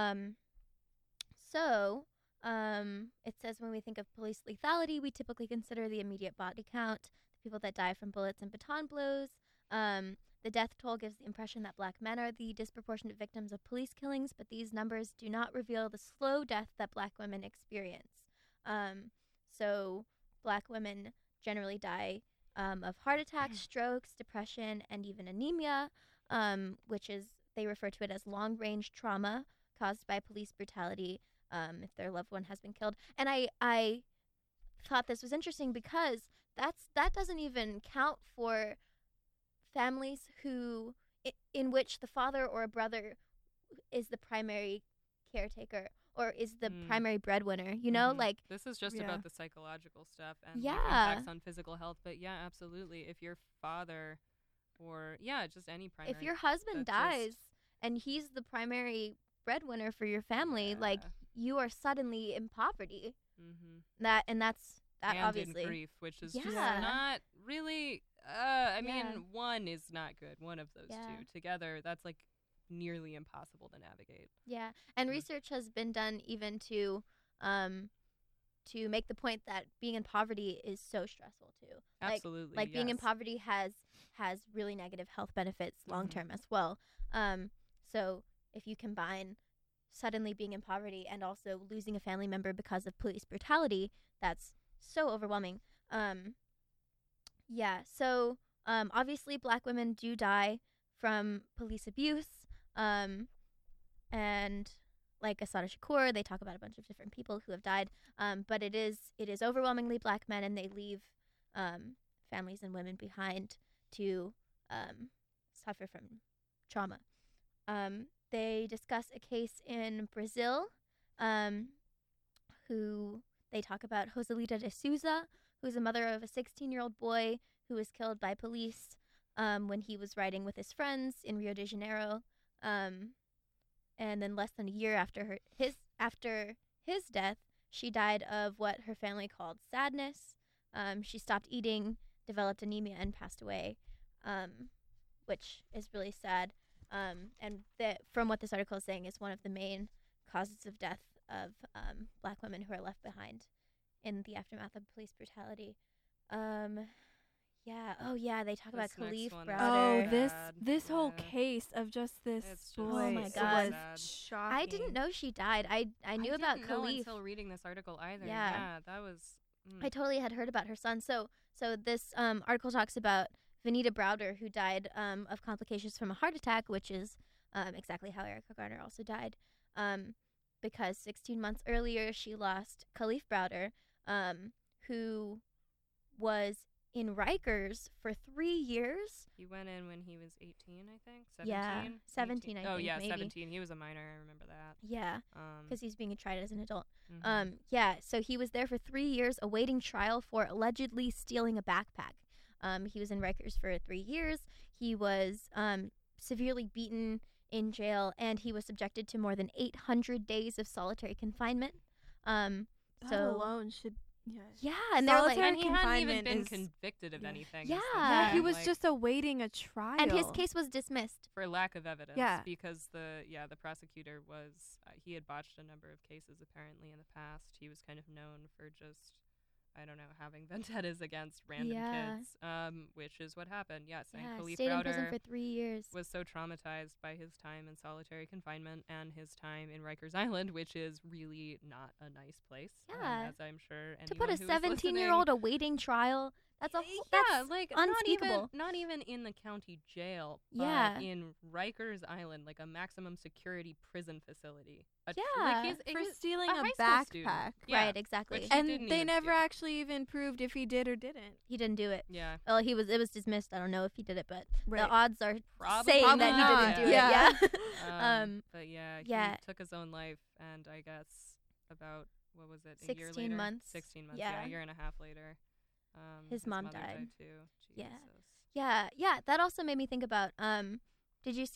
It says when we think of police lethality, we typically consider the immediate body count, the people that die from bullets and baton blows, The death toll gives the impression that black men are the disproportionate victims of police killings, but these numbers do not reveal the slow death that black women experience. So black women generally die of heart attacks, strokes, depression, and even anemia, which is, they refer to it as long-range trauma caused by police brutality if their loved one has been killed. And I thought this was interesting because that doesn't even count for families who in which the father or a brother is the primary caretaker or is the primary breadwinner, you know? Like, this is just about the psychological stuff and Yeah. like, impacts on physical health. But yeah, absolutely. If your father or just any primary, if your husband that just- dies and he's the primary breadwinner for your family, like, Yeah. you are suddenly in poverty. Mhm. That's and obviously in grief, which is just Yeah. not really. I mean, Yeah. one is not good. One of those Yeah. two together, that's like nearly impossible to navigate. Yeah, and Mm. research has been done even to make the point that being in poverty is so stressful too. Absolutely, Like being in yes. poverty has really negative health benefits long Mhm. term as well. So if you combine suddenly being in poverty and also losing a family member because of police brutality, that's so overwhelming. Yeah, so obviously black women do die from police abuse. And like Asada Shakur, they talk about a bunch of different people who have died. But it is overwhelmingly black men, and they leave families and women behind to suffer from trauma. They discuss a case in Brazil, who they talk about Joselita de Souza, who's a mother of a 16-year-old boy who was killed by police when he was riding with his friends in Rio de Janeiro. And then less than a year after his death, she died of what her family called sadness. She stopped eating, developed anemia, and passed away, which is really sad. And from what this article is saying, is one of the main causes of death of black women who are left behind in the aftermath of police brutality. Yeah. Oh, yeah. They talk about This next Khalif one is Browder. Oh, this Sad. whole Yeah. case of just this It's just boy. Oh my it God. was sad. shocking. I didn't know she died. I knew about didn't know Khalif. until reading this article either. Yeah. That was. I totally had heard about her son. So this article talks about Vanita Browder, who died of complications from a heart attack, which is exactly how Erica Garner also died. Because 16 months earlier, she lost Khalif Browder, who was in Rikers for 3 years. He went in when he was 18, I think. 17? Yeah, 17, 18? I Oh, think, yeah, maybe. 17. He was a minor. I remember that. Yeah, because he's being tried as an adult. Mhm. Yeah, so he was there for 3 years awaiting trial for allegedly stealing a backpack. He was in Rikers for 3 years. He was severely beaten in jail, and he was subjected to more than 800 days of solitary confinement. That So alone should. yeah, and they're like, Solitary and he hadn't even confinement been is- convicted of yeah. anything. Yeah. is the Yeah, He thing, was like, just awaiting a trial. and his case was dismissed. for lack of evidence. Yeah. Because the prosecutor was he had botched a number of cases apparently in the past. He was kind of known for just, I don't know, having vendettas against random Yeah. kids, which is what happened. Yes, and Yeah, Khalif stayed in prison Browder for 3 years. was so traumatized by his time in solitary confinement and his time in Rikers Island, which is really not a nice place. Yeah. As I'm sure anyone To put a who is 17-year-old awaiting trial, that's a whole, yeah, that's like unspeakable. not even in the county jail, but Yeah. in Rikers Island, like a maximum security prison facility. Yeah. for stealing a a high school student. backpack. Yeah, right, exactly. which he And didn't they even never steal. actually even proved if he did or didn't. He didn't do it. Yeah, Well, it was dismissed. I don't know if he did it, but Right. the odds are probably saying that he not. didn't do Yeah. it. Yeah. but yeah, yeah. he took his own life, and I guess about what was it, a year 16 later? months. 16 months. Yeah. Yeah, a year and a half later. His mom mother died. too. Yeah. Jesus. Yeah. That also made me think about. Did you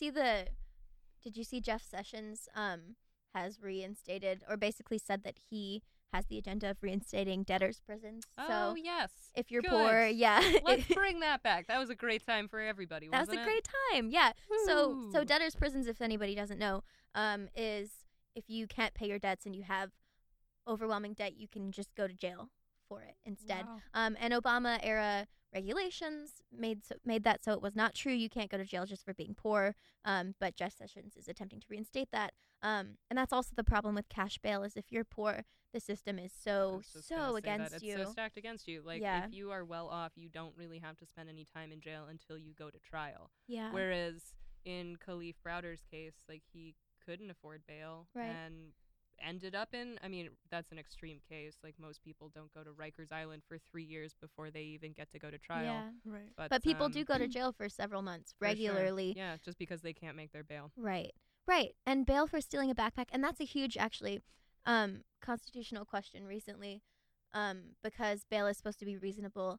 see Jeff Sessions has reinstated, or basically said that he has the agenda of reinstating debtors' prisons. Oh, So yes. if you're Good. poor, yeah, Let's bring that back. That was a great time for everybody, that was wasn't a it? great time. Yeah. So Woo. debtors' prisons, if anybody doesn't know, is if you can't pay your debts and you have overwhelming debt, you can just go to jail for it instead. Wow. And Obama era regulations made that so it was not true. You can't go to jail just for being poor. But Jeff Sessions is attempting to reinstate that. And that's also the problem with cash bail is if you're poor, the system is so against you. It's so stacked against you. Like, Yeah. if you are well off, you don't really have to spend any time in jail until you go to trial. Yeah. Whereas in Khalif Browder's case, like, he couldn't afford bail Right. and ended up in, I mean, that's an extreme case. Like, most people don't go to Rikers Island for 3 years before they even get to go to trial. Yeah. Right. But people do go to jail for several months for sure. regularly. Yeah, just because they can't make their bail. Right. And bail for stealing a backpack. And that's a huge, actually, constitutional question recently, because bail is supposed to be reasonable.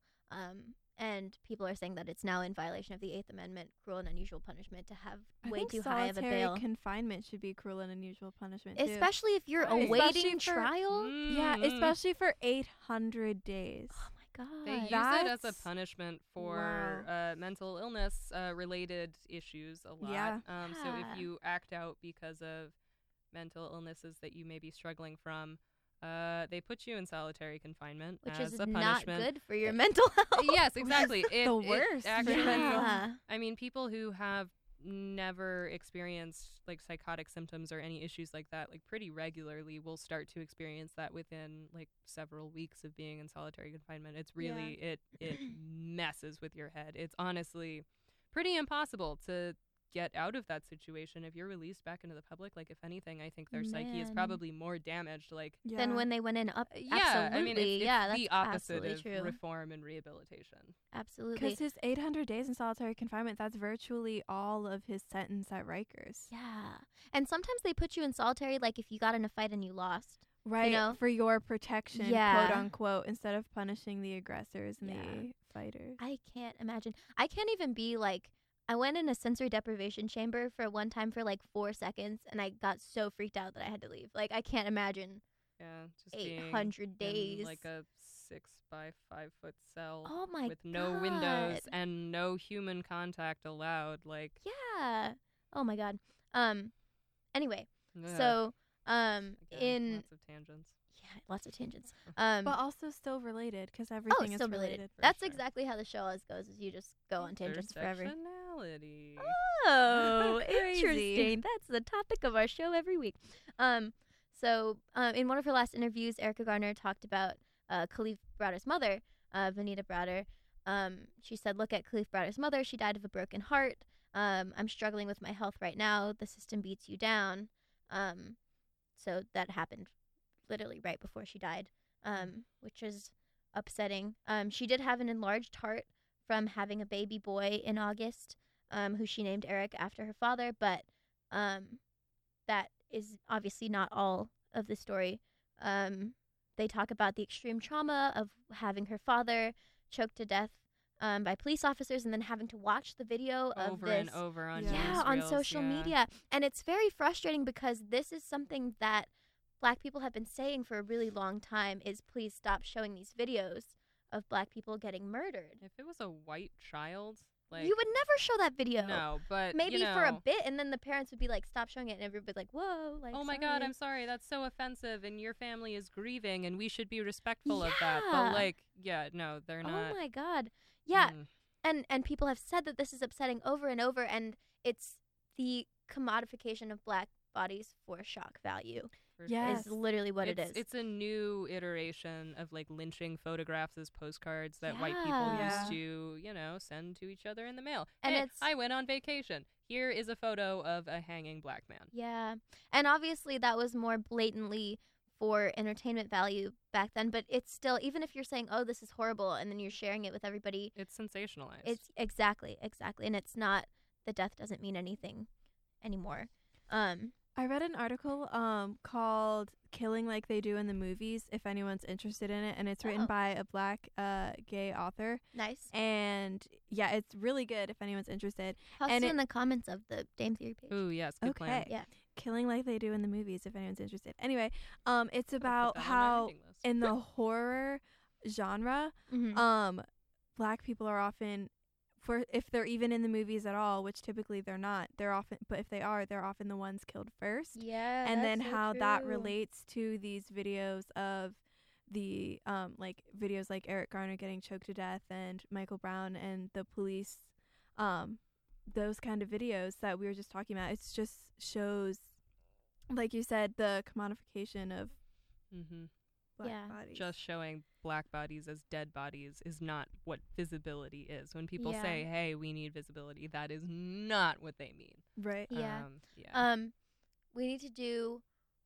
And people are saying that it's now in violation of the 8th Amendment, cruel and unusual punishment, to have way too high of a bail. Solitary confinement should be cruel and unusual punishment, too. Especially if you're Right. awaiting Especially for- trial. Yeah, especially for 800 days. Oh, my God. They use it as a That's- punishment for mental illness related issues a lot. Yeah. So Yeah. if you act out because of mental illnesses that you may be struggling from, they put you in solitary confinement Which as is a not punishment. good for your mental health. Yes, exactly. The worst for actually, mental Yeah. I mean, people who have never experienced like psychotic symptoms or any issues like that, like pretty regularly, will start to experience that within like several weeks of being in solitary confinement. It's really it messes with your head. It's honestly pretty impossible to get out of that situation if you're released back into the public. Like, if anything, I think their psyche is Man. probably more damaged. Like, Than when they went in. yeah, I mean, it's that's the opposite absolutely of true. reform and rehabilitation. Absolutely. Because his 800 days in solitary confinement, that's virtually all of his sentence at Rikers. Yeah. And sometimes they put you in solitary, like if you got in a fight and you lost. Right, know? for your protection, Yeah. quote unquote, instead of punishing the aggressors and Yeah. the fighters. I can't imagine. I can't even be like, I went in a sensory deprivation chamber for one time for like 4 seconds, and I got so freaked out that I had to leave. Like, I can't imagine Yeah, just being 800 days. in like a 6 by 5 foot cell Oh my with no windows God. and no human contact allowed. Like, Yeah. Oh my God. Anyway, ugh, so again, in lots of tangents. yeah, lots of tangents. But also still related, because Oh, everything it's is still related. for That's sure. exactly how the show always goes. Is you just go on tangents forever. Intersectionality. Oh, Crazy. interesting. That's the topic of our show every week. So in one of her last interviews, Erica Garner talked about Khalif Browder's mother, Vanita Browder. She said, "Look at Khalif Browder's mother. She died of a broken heart. I'm struggling with my health right now. The system beats you down." So that happened literally right before she died, which is upsetting. She did have an enlarged heart from having a baby boy in August, who she named Eric after her father, but that is obviously not all of the story. They talk about the extreme trauma of having her father choked to death by police officers and then having to watch the video of Over this and over on Yeah, on newsreels, social yeah. media. And it's very frustrating because this is something that Black people have been saying for a really long time is please stop showing these videos of Black people getting murdered. If it was a white child, like, You would never show that video. no, but Maybe you know, for a bit, and then the parents would be like, stop showing it, and everybody would be like, whoa, like, oh my God, sorry. I'm sorry, that's so offensive, and your family is grieving, and we should be respectful of that. Yeah. But like, yeah, no, they're not. Oh my God. Yeah, Mm. and people have said that this is upsetting over and over, and it's the commodification of Black bodies for shock value For Yes. is literally what it is. It's a new iteration of like lynching photographs as postcards that white people Yeah. used to, send to each other in the mail. And Hey, it's- I went on vacation. Here is a photo of a hanging Black man. Yeah. And obviously that was more blatantly for entertainment value back then, but it's still, even if you're saying, oh, this is horrible, and then you're sharing it with everybody, It's sensationalized. it's exactly. And it's not, the death doesn't mean anything anymore. I read an article called Killing Like They Do in the Movies, if anyone's interested in it, and it's written Oh. by a Black gay author. Nice. And yeah, it's really good if anyone's interested. Post and it it- in the comments of the Dame Theory page. Ooh, yes, good plan. Okay. Yeah. Killing Like They Do in the Movies, if anyone's interested. Anyway, it's I'll put about that on my how reading list. in the horror genre, Mhm. Black people are often, if they're even in the movies at all, which typically they're not, they're often, but if they are, they're often the ones killed first. Yeah. And then that's so how that true. relates to these videos of the like videos like Eric Garner getting choked to death and Michael Brown and the police, those kind of videos that we were just talking about. It's just shows, like you said, the commodification of black Yeah. bodies. Just showing black bodies as dead bodies is not what visibility is. When people Yeah. say, "Hey, we need visibility," that is not what they mean. Right. Yeah. Yeah. We need to do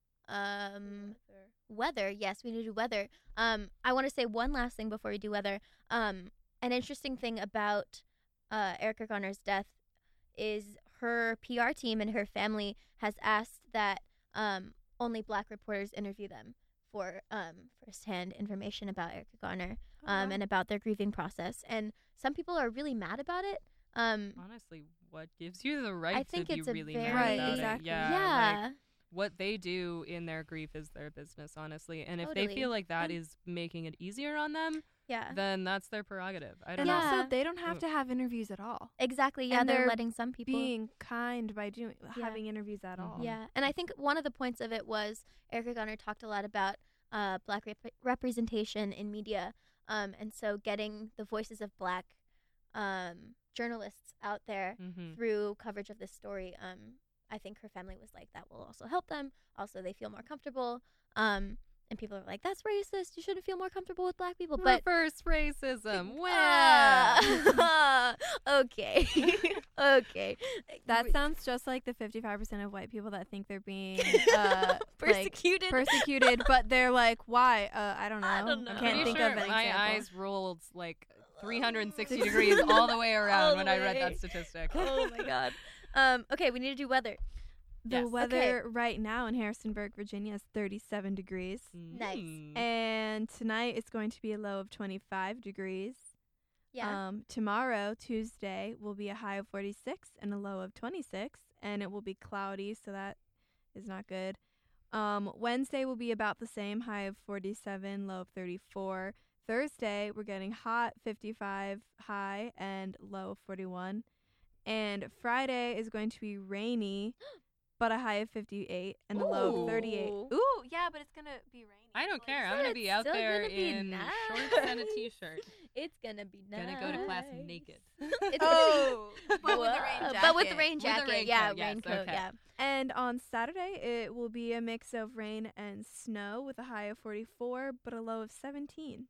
weather. Yes, we need to do weather. I want to say one last thing before we do weather. An interesting thing about Erica Garner's death is her PR team and her family has asked that only black reporters interview them for firsthand information about Erica Garner and about their grieving process. And some people are really mad about it. Honestly, what gives you the right I think to be it's a really very- mad Right, about exactly. it? Yeah. Yeah. Like, what they do in their grief is their business, honestly. And if they Totally. feel like that And- is making it easier on them, Yeah. then that's their prerogative. I don't And know. Yeah. also, they don't have to have interviews at all. Exactly. Yeah, And they're they're letting some people Being kind by doing Yeah. having interviews at all. Mhm. Yeah, and I think one of the points of it was Erica Garner talked a lot about black representation in media, and so getting the voices of black journalists out there Mhm. through coverage of this story. I think her family was like, that will also help them. Also, they feel more comfortable. And people are like, that's racist. You shouldn't feel more comfortable with black people. But Reverse racism. okay, okay. That sounds just like the 55% of white people that think they're being Persecuted. persecuted, but they're like, why? I don't know. I don't know. I'm Can't pretty think sure of an my example. eyes rolled like 360 degrees all the way around All when the I read way. that statistic. Oh my god. Okay, we need to do weather. The Yes. weather right now in Harrisonburg, Virginia is 37 degrees. Nice. Mm. And tonight it's going to be a low of 25 degrees. Yeah. Tomorrow, Tuesday, will be a high of 46 and a low of 26. And it will be cloudy, so that is not good. Wednesday will be about the same, high of 47, low of 34. Thursday, we're getting hot, 55 high and low of 41. And Friday is going to be rainy, but a high of 58 and a low of 38. Ooh. Ooh, yeah, but it's going to be rainy. I don't care. I'm But gonna it's be out still there gonna be in nice. shorts and a t-shirt. It's gonna be nice. Gonna go to class naked. It's Oh, gonna be, but with the rain jacket. But with the rain With the jacket, raincoat, yeah, yes, raincoat, okay. yeah. And on Saturday, it will be a mix of rain and snow with a high of 44, but a low of 17.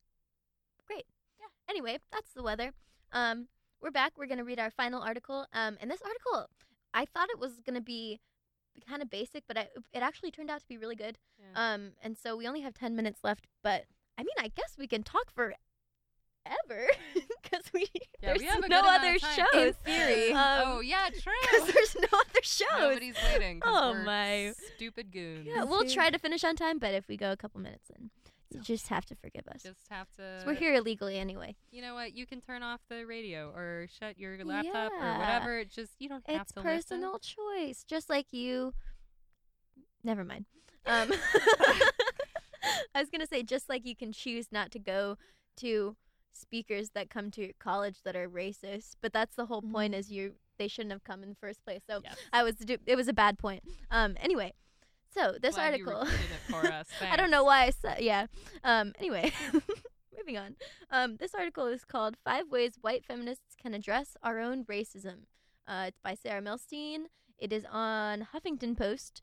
Anyway, that's the weather. We're back. We're gonna read our final article. And this article, I thought it was gonna be kind of basic, but it actually turned out to be really good. Yeah. And so we only have 10 minutes left, but I mean, I guess we can talk forever because Yeah, there's we have a no good amount other of time. shows. In theory. Oh yeah, because true. there's no other shows. Nobody's waiting. 'Cause Oh we're my. stupid goons. Yeah, we'll See? try to finish on time, but if we go a couple minutes, then you just have to forgive us. Just have to. 'Cause we're here illegally anyway. You know what? You can turn off the radio or shut your laptop Yeah. or whatever. Just you don't have It's to personal choice, just like you. Never mind. I was gonna say, just like you can choose not to go to speakers that come to your college that are racist, but that's the whole point. Is they shouldn't have come in the first place. So Yes. it was a bad point. Anyway, so this Glad you article. repeated it for us. I don't know why I said, yeah. Anyway, moving on. This article is called 5 Ways White Feminists Can Address Our Own Racism. It's by Sarah Milstein. It is on Huffington Post.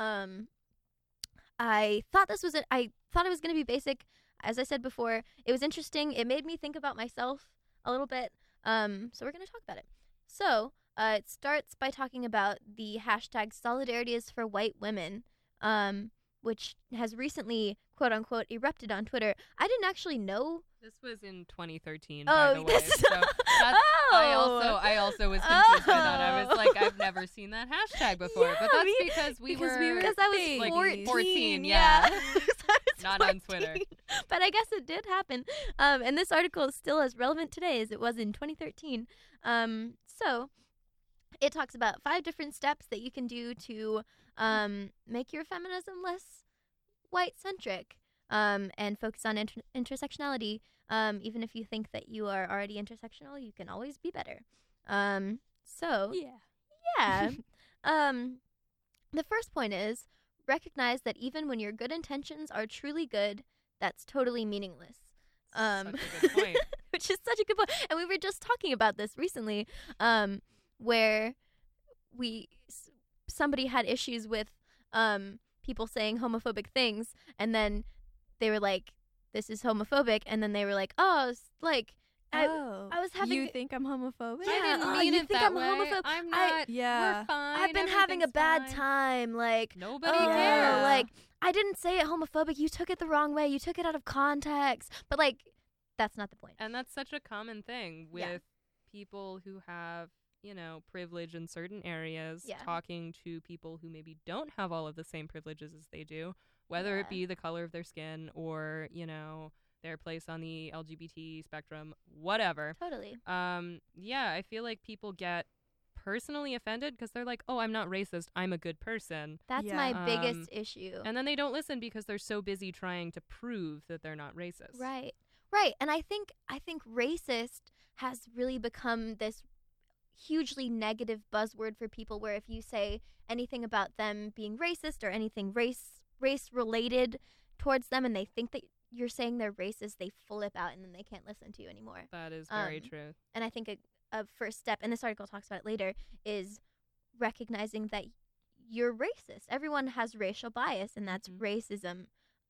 I thought I thought it was going to be basic. As I said before, it was interesting. It made me think about myself a little bit. So we're going to talk about it. So, it starts by talking about the hashtag Solidarity is for White Women, which has recently, quote unquote, erupted on Twitter. I didn't actually know. This was in 2013, Oh, by the way. this- So that's, I also was confused by that. I was like, I've never seen that hashtag before. Yeah, but that's me- because we because were, we were Because I was like 14. 14, yeah. yeah. 'Cause I was Not on Twitter. But I guess it did happen. And this article is still as relevant today as it was in 2013. So it talks about 5 different steps that you can do to make your feminism less white-centric and focus on intersectionality. Even if you think that you are already intersectional, you can always be better. So yeah. The first point is recognize that even when your good intentions are truly good, that's totally meaningless. Such a good point. Which is such a good point. And we were just talking about this recently, where somebody had issues with people saying homophobic things, and then they were like, "This is homophobic," and then they were like, "Oh, it's like I was having." You think I'm homophobic? Yeah, I didn't oh, mean you it think that I'm way. homophobe? I'm not. Yeah. We're fine. I've been having a Everything's bad fine. time. Like, Nobody oh, cares. like I didn't say it homophobic. You took it the wrong way. You took it out of context. But like, that's not the point. And that's such a common thing with Yeah. people who have, privilege in certain areas, Yeah. talking to people who maybe don't have all of the same privileges as they do, whether Yeah. it be the color of their skin or, their place on the LGBT spectrum, whatever. Totally. Yeah, I feel like people get personally offended because they're like, oh, I'm not racist, I'm a good person. That's Yeah. my biggest issue. And then they don't listen because they're so busy trying to prove that they're not racist. Right. Right. And I think racist has really become this hugely negative buzzword for people, where if you say anything about them being racist or anything race related towards them and they think that you're saying they're racist, they flip out and then they can't listen to you anymore. That is very Um, true. And I think a first step, and this article talks about it later, is recognizing that you're racist. Everyone has racial bias, and that's Mhm. racism.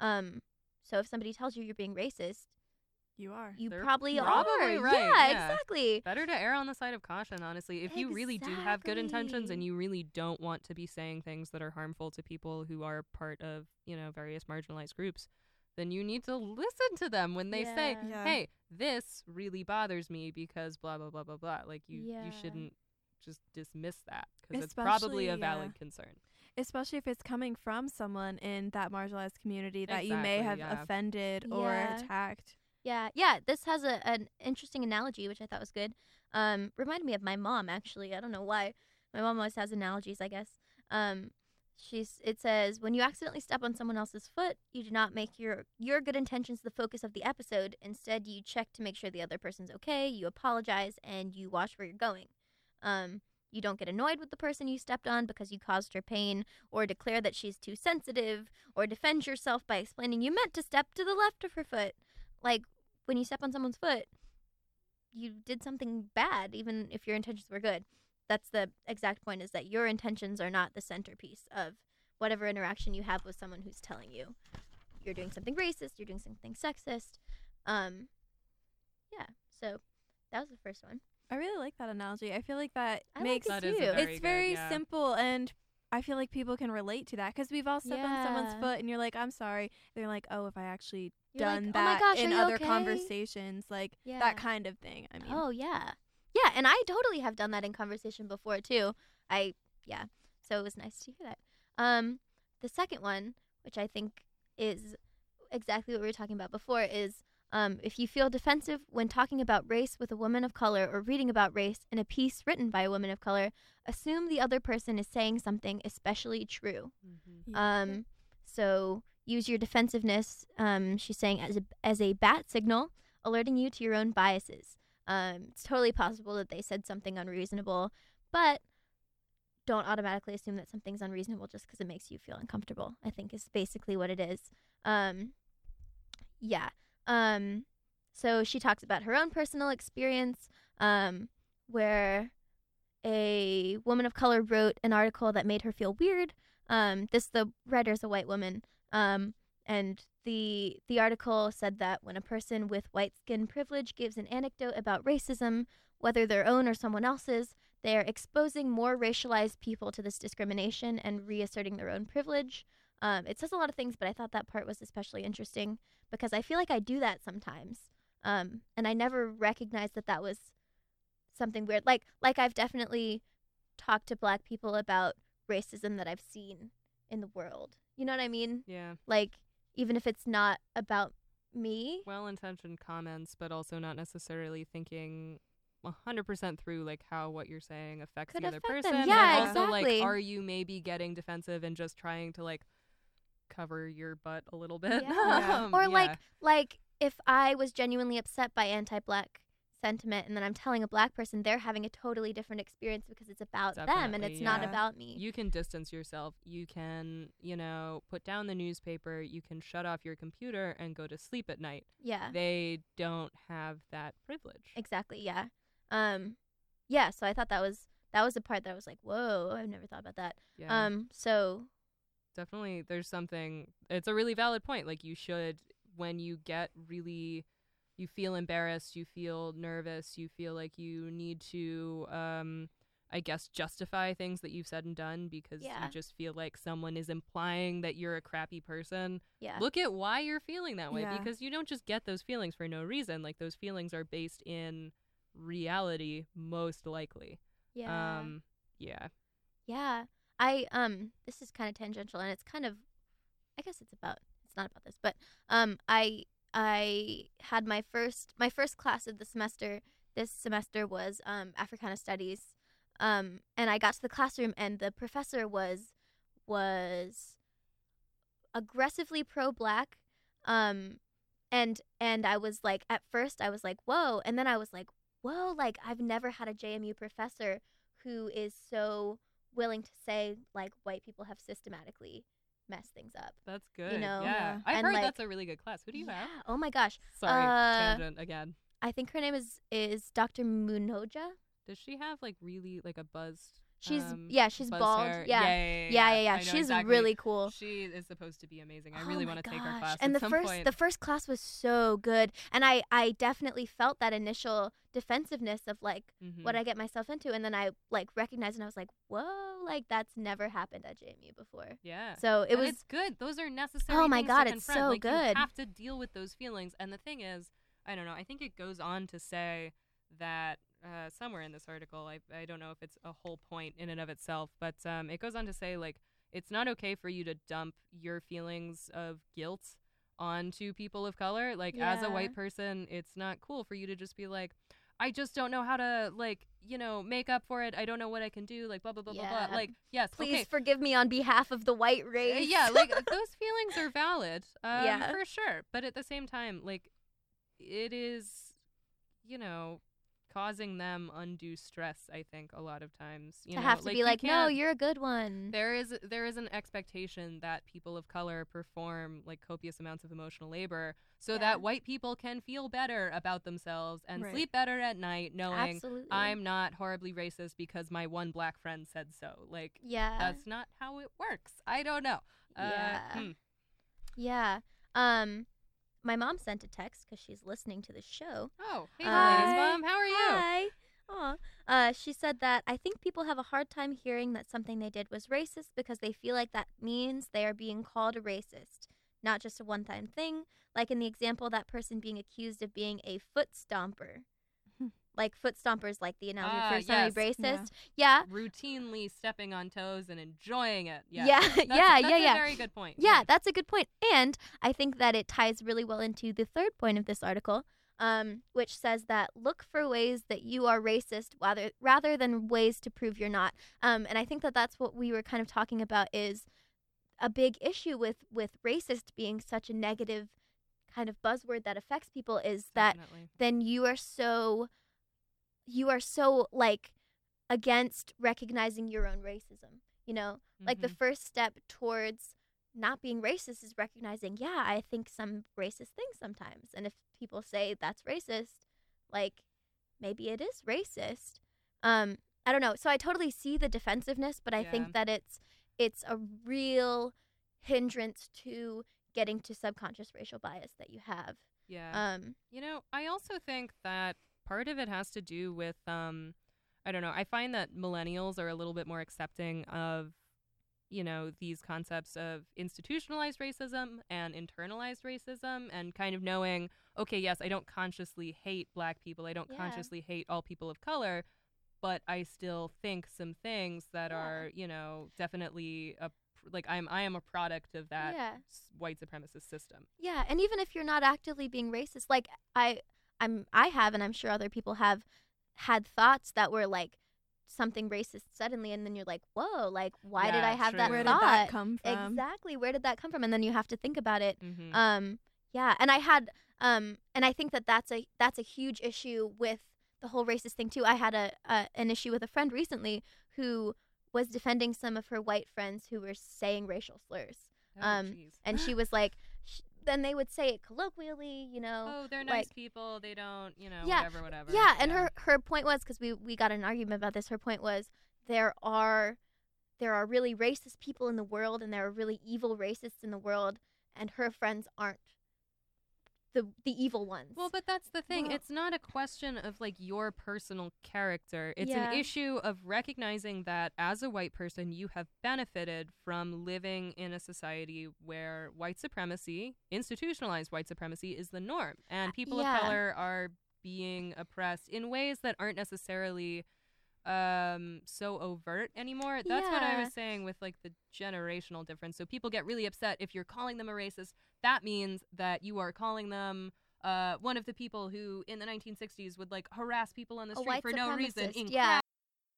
So if somebody tells you you're being racist, You are. you They're probably probably are. right, Yeah, yeah. exactly. Better to err on the side of caution, honestly. If you really do have good intentions and Exactly. you really don't want to be saying things that are harmful to people who are part of, various marginalized groups, then you need to listen to them when they say, Yeah. Yeah. hey, this really bothers me because blah, blah, blah, blah, blah. Like, you Yeah. shouldn't just dismiss that because it's probably a Especially, valid yeah. concern. Especially if it's coming from someone in that marginalized community that you may have Exactly, yeah. offended or Yeah. attacked. Yeah. This has an interesting analogy, which I thought was good. Reminded me of my mom, actually. I don't know why. My mom always has analogies, I guess. It says, when you accidentally step on someone else's foot, you do not make your good intentions the focus of the episode. Instead, you check to make sure the other person's okay, you apologize, and you watch where you're going. You don't get annoyed with the person you stepped on because you caused her pain, or declare that she's too sensitive, or defend yourself by explaining you meant to step to the left of her foot. Like, when you step on someone's foot, you did something bad, even if your intentions were good. That's the exact point, is that your intentions are not the centerpiece of whatever interaction you have with someone who's telling you you're doing something racist, you're doing something sexist. Yeah, so that was the first one. I really like that analogy. I feel like that I like makes it That is too. a very it's good, very yeah. simple, and I feel like people can relate to that because we've all stepped on someone's Yeah. foot and you're like, I'm sorry. They're like, oh, if I actually You're like, done "Oh my that gosh, in are you other okay?" conversations, like Yeah. that kind of thing. I mean, Oh, yeah. Yeah, and I totally have done that in conversation before, too. So it was nice to hear that. The second one, which I think is exactly what we were talking about before, is if you feel defensive when talking about race with a woman of color or reading about race in a piece written by a woman of color, assume the other person is saying something especially true. Mm-hmm. yeah. So use your defensiveness, she's saying, as a bat signal, alerting you to your own biases. It's totally possible that they said something unreasonable, but don't automatically assume that something's unreasonable just because it makes you feel uncomfortable, I think is basically what it is. Yeah. So she talks about her own personal experience, where a woman of color wrote an article that made her feel weird. The writer's a white woman. And the article said that when a person with white skin privilege gives an anecdote about racism, whether their own or someone else's, they are exposing more racialized people to this discrimination and reasserting their own privilege. It says a lot of things, but I thought that part was especially interesting because I feel like I do that sometimes. And I never recognized that was something weird. Like I've definitely talked to Black people about racism that I've seen in the world. You know what I mean? Yeah. Like, even if it's not about me. Well-intentioned comments, but also not necessarily thinking 100% through like how what you're saying affects Could the other affect person. them. And Yeah, also, exactly. like, are you maybe getting defensive and just trying to like cover your butt a little bit? Yeah. Or yeah. like if I was genuinely upset by anti-Black sentiment, and then I'm telling a black person, they're having a totally different experience because it's about them and Definitely, it's not yeah. about me. You can distance yourself. You can, put down the newspaper. You can shut off your computer and go to sleep at night. Yeah. They don't have that privilege. Exactly. Yeah. Yeah. So I thought that was the part that I was like, whoa, I've never thought about that. Yeah. So Definitely, there's something. It's a really valid point. Like, you should, when you get really, you feel embarrassed, you feel nervous, you feel like you need to, I guess, justify things that you've said and done because Yeah. you just feel like someone is implying that you're a crappy person. yeah. Look at why you're feeling that way, Yeah. because you don't just get those feelings for no reason. Like, those feelings are based in reality, most likely. Yeah. Yeah. Yeah. This is kind of tangential, and it's kind of, I guess it's not about this, but I had my first class of the semester. This semester was Africana Studies, and I got to the classroom, and the professor was aggressively pro-black, and I was like, at first I was like, whoa, and then I was like, whoa, like I've never had a JMU professor who is so willing to say like white people have systematically messed things up. That's good. know? Yeah. Yeah. I've And, heard like, that's a really good class. Who do you yeah. have? Oh my gosh. Sorry, tangent again. I think her name is Dr. Munoja. Does she have like really like a buzzed? She's she's buzz bald. hair? Yeah. I know She's exactly. really cool. She is supposed to be amazing. I Oh really my want to take her gosh. class And at the some point. first class was so good. And I definitely felt that initial defensiveness of like Mhm. what I get myself into, and then I like recognized and I was like, whoa, like that's never happened at JMU before. Yeah. So it And was it's good. Those are necessary. Oh my things God, to it's confront. so like, good. You have to deal with those feelings. And the thing is, I don't know. I think it goes on to say that somewhere in this article, I don't know if it's a whole point in and of itself, but it goes on to say like it's not okay for you to dump your feelings of guilt onto people of color. Like as a Yeah. white person, it's not cool for you to just be like, I just don't know how to like, make up for it. I don't know what I can do. Like blah blah blah blah Yeah. blah. Like yes, please okay. forgive me on behalf of the white race. Yeah, like those feelings are valid, Yeah. for sure. But at the same time, like it is, causing them undue stress. I think a lot of times, to have to be like, no, you're a good one. There is an expectation that people of color perform like copious amounts of emotional labor so Yeah. that white people can feel better about themselves and Right. sleep better at night, knowing Absolutely. I'm not horribly racist because my one black friend said so. Like Yeah. that's not how it works. I don't know. Yeah. Yeah. My mom sent a text because she's listening to the show. Oh, hey, Hi. ladies, Mom. How are you? Hi. Aw. She said that I think people have a hard time hearing that something they did was racist because they feel like that means they are being called a racist, not just a one-time thing. Like in the example, that person being accused of being a foot stomper. Like foot stompers, like the analogy for somebody yes. racist. Yeah. Routinely stepping on toes and enjoying it. Yeah. That's Yeah. a very good point. Yeah, that's a good point. And I think that it ties really well into the third point of this article, which says that look for ways that you are racist rather than ways to prove you're not. And I think that that's what we were kind of talking about is a big issue with racist being such a negative kind of buzzword that affects people is that Definitely. then you are so like against recognizing your own racism, like the Mhm. first step towards not being racist is recognizing, yeah, I think some racist things sometimes. And if people say that's racist, like maybe it is racist. I don't know. So I totally see the defensiveness, but I Yeah. think that it's a real hindrance to getting to subconscious racial bias that you have. Yeah. I also think that part of it has to do with, I don't know, I find that millennials are a little bit more accepting of, these concepts of institutionalized racism and internalized racism and kind of knowing, okay, yes, I don't consciously hate black people. I don't Yeah. consciously hate all people of color, but I still think some things that Yeah. are, definitely I am a product of that Yeah. white supremacist system. Yeah, and even if you're not actively being racist, like I have, and I'm sure other people have had thoughts that were like something racist suddenly, and then you're like, whoa, like why did Yeah, I have that true. Where thought? did that come from? Exactly, where did that come from? And then you have to think about it. Mm-hmm. Yeah, and I had, and I think that that's a huge issue with the whole racist thing too. I had an issue with a friend recently who was defending some of her white friends who were saying racial slurs. Oh, jeez. And she was like, then they would say it colloquially, you know. Oh, they're like, nice people. They don't, Yeah, whatever. Yeah, and her point was, because we got in an argument about this, her point was there are really racist people in the world, and there are really evil racists in the world, and her friends aren't the evil ones. Well, but that's the thing. Well- It's not a question of like your personal character. It's Yeah. an issue of recognizing that as a white person, you have benefited from living in a society where white supremacy, institutionalized white supremacy, is the norm. And people Yeah. of color are being oppressed in ways that aren't necessarily so overt anymore. That's what I Yeah. was saying with like the generational difference. So people get really upset if you're calling them a racist. That means that you are calling them one of the people who in the 1960s would like harass people on the A street white for no reason supremacist, in yeah. crowds.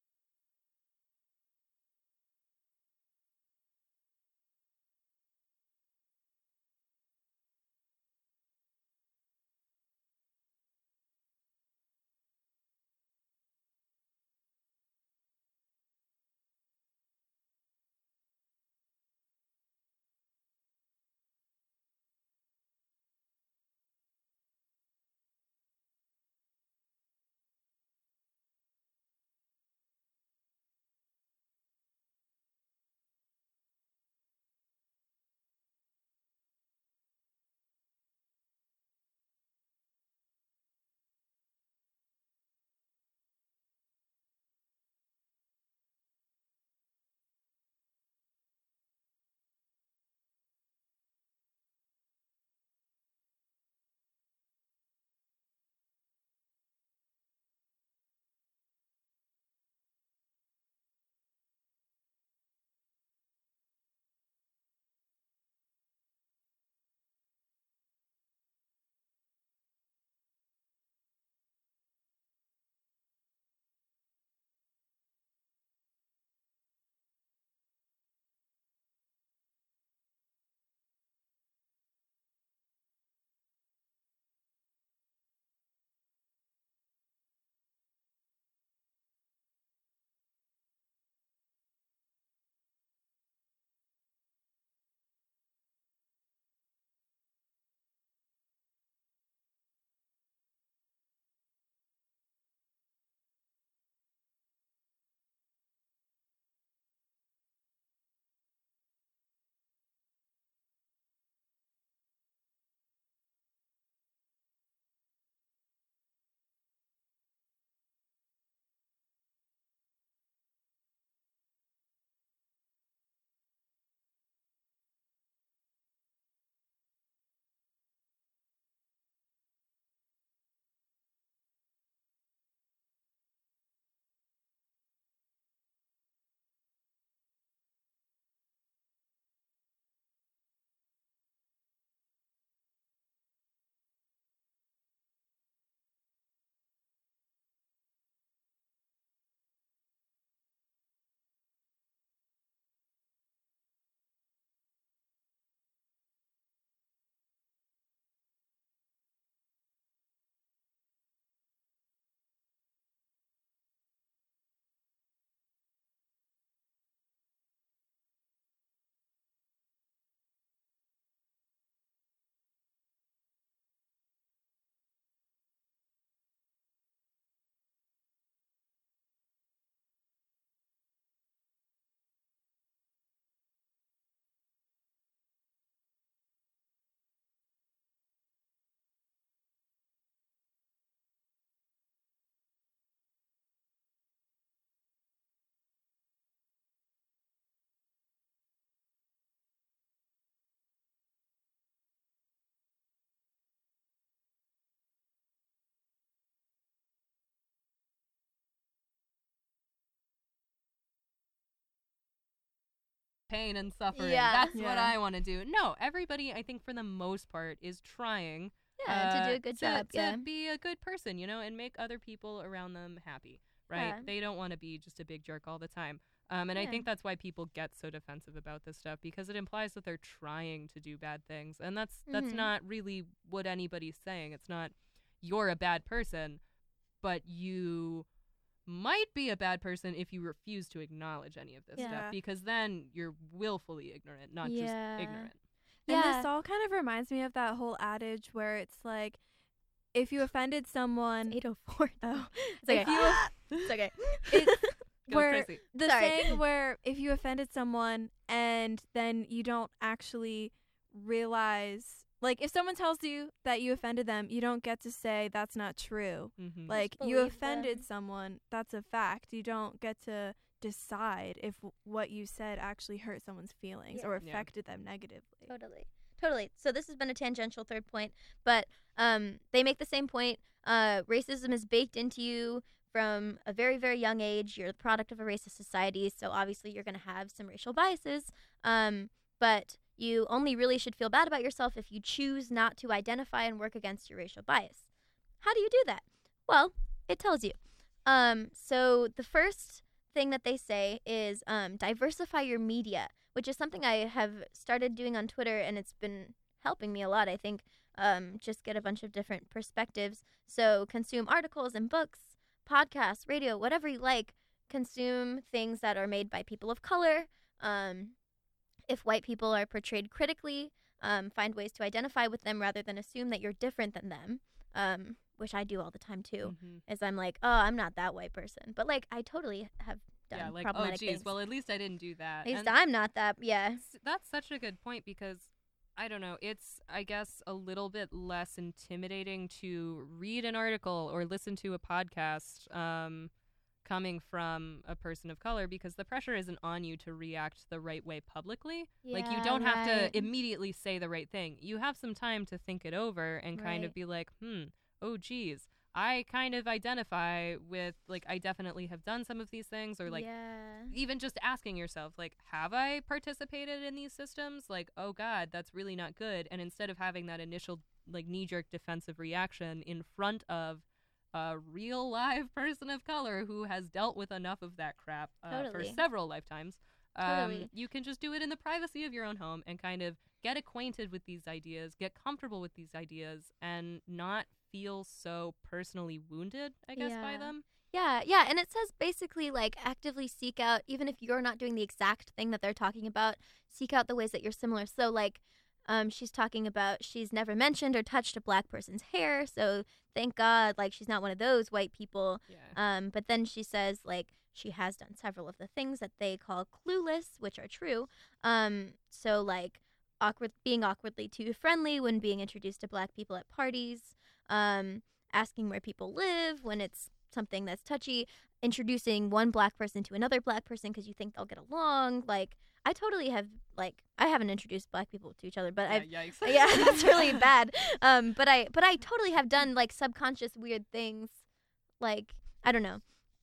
Pain and suffering. Yeah. That's what Yeah. I want to do. No, everybody, I think for the most part, is trying Yeah, to do a good job. to Yeah. be a good person, and make other people around them happy, right? Yeah. They don't want to be just a big jerk all the time. And I Yeah. think that's why people get so defensive about this stuff, because it implies that they're trying to do bad things. And that's Mhm. not really what anybody's saying. It's not, you're a bad person. but you might be a bad person if you refuse to acknowledge any of this Yeah. stuff, because then you're willfully ignorant, not just ignorant. And Yeah. this all kind of reminds me of that whole adage where it's like, if you offended someone, 8:04. oh, It's okay. if you, It's okay. it's Go where crazy. the Sorry. saying where if you offended someone and then you don't actually realize, like, if someone tells you that you offended them, you don't get to say that's not true. Mm-hmm. Like, Just you believe offended them. someone, that's a fact. You don't get to decide if what you said actually hurt someone's feelings or Yeah. affected them negatively. Totally. So this has been a tangential third point, but they make the same point. Racism is baked into you from a very, very young age. You're the product of a racist society, so obviously you're going to have some racial biases. But you only really should feel bad about yourself if you choose not to identify and work against your racial bias. How do you do that? Well, it tells you. So the first thing that they say is diversify your media, which is something I have started doing on Twitter, and it's been helping me a lot, I think. Just get a bunch of different perspectives. So consume articles and books, podcasts, radio, whatever you like. Consume things that are made by people of color. If white people are portrayed critically, find ways to identify with them rather than assume that you're different than them, which I do all the time too. Mm-hmm. Is I'm like, oh, I'm not that white person. But, like, I totally have done Yeah, like, oh, problematic geez, things. well, at least I didn't do that. At least And I'm not that, yeah. that's such a good point, because I don't know, it's, I guess, a little bit less intimidating to read an article or listen to a podcast coming from a person of color, because the pressure isn't on you to react the right way publicly. Like, you Yeah, don't have right. to immediately say the right thing. You have some time to think it over and kind of Right. be like, oh, geez, I kind of identify with, like, I definitely have done some of these things, or, like, yeah. even just asking yourself, like, have I participated in these systems? Like, oh God, that's really not good. And instead of having that initial, like, knee-jerk defensive reaction in front of a real live person of color who has dealt with enough of that crap for Totally. several lifetimes, Totally. you can just do it in the privacy of your own home and kind of get acquainted with these ideas, get comfortable with these ideas, and not feel so personally wounded, I guess, by Yeah. them. Yeah, and it says basically, like, actively seek out, even if you're not doing the exact thing that they're talking about, seek out the ways that you're similar. So, like, she's talking about she's never mentioned or touched a black person's hair, so thank God, like, she's not one of those white people. Yeah. But then she says, like, she has done several of the things that they call clueless, which are true. So, like, being awkwardly too friendly when being introduced to black people at parties, asking where people live when it's something that's touchy, introducing one black person to another black person because you think they'll get along. Like, I totally have, like, I haven't introduced black people to each other, but I've Yikes. yeah, that's really bad. But I totally have done, like, subconscious weird things, like, I don't know.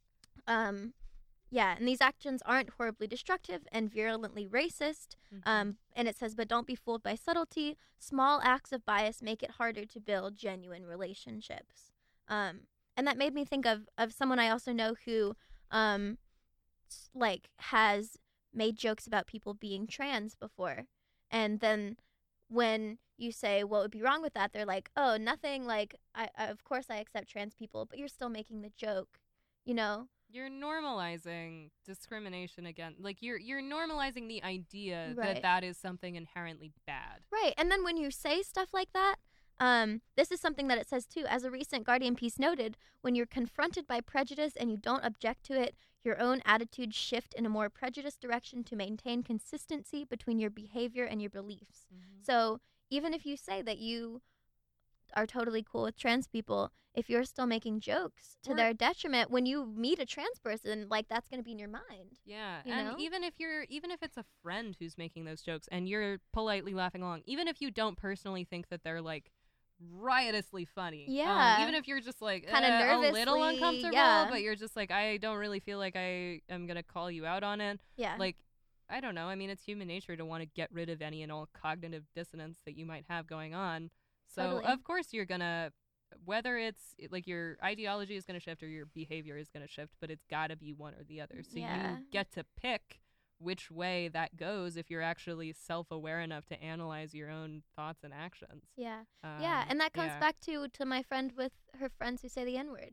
Yeah, and these actions aren't horribly destructive and virulently racist. Mhm. And it says, but don't be fooled by subtlety. Small acts of bias make it harder to build genuine relationships. And that made me think of someone I also know who, like, has made jokes about people being trans before. And then when you say, what would be wrong with that? They're like, oh, nothing. Like, I of course I accept trans people, but you're still making the joke, you know? You're normalizing discrimination again. Like, you're normalizing the idea Right. that that is something inherently bad. Right. And then when you say stuff like that, this is something that it says too. As a recent Guardian piece noted, when you're confronted by prejudice and you don't object to it, your own attitudes shift in a more prejudiced direction to maintain consistency between your behavior and your beliefs. So even if you say that you are totally cool with trans people, if you're still making jokes to Or- their detriment, when you meet a trans person, like, that's going to be in your mind. Yeah, You and know? even if it's a friend who's making those jokes and you're politely laughing along, even if you don't personally think that they're, like, riotously funny, Yeah. even if you're just like Kinda a little nervously, uncomfortable, yeah. but you're just like, I don't really feel like I am gonna call you out on it. Yeah. Like, I don't know. I mean, it's human nature to want to get rid of any and all cognitive dissonance that you might have going on. So, Totally. of course, you're going to, whether it's like your ideology is going to shift or your behavior is going to shift, but it's got to be one or the other. So Yeah. you get to pick which way that goes if you're actually self-aware enough to analyze your own thoughts and actions. yeah. Yeah, and that comes yeah. back to my friend with her friends who say the N-word.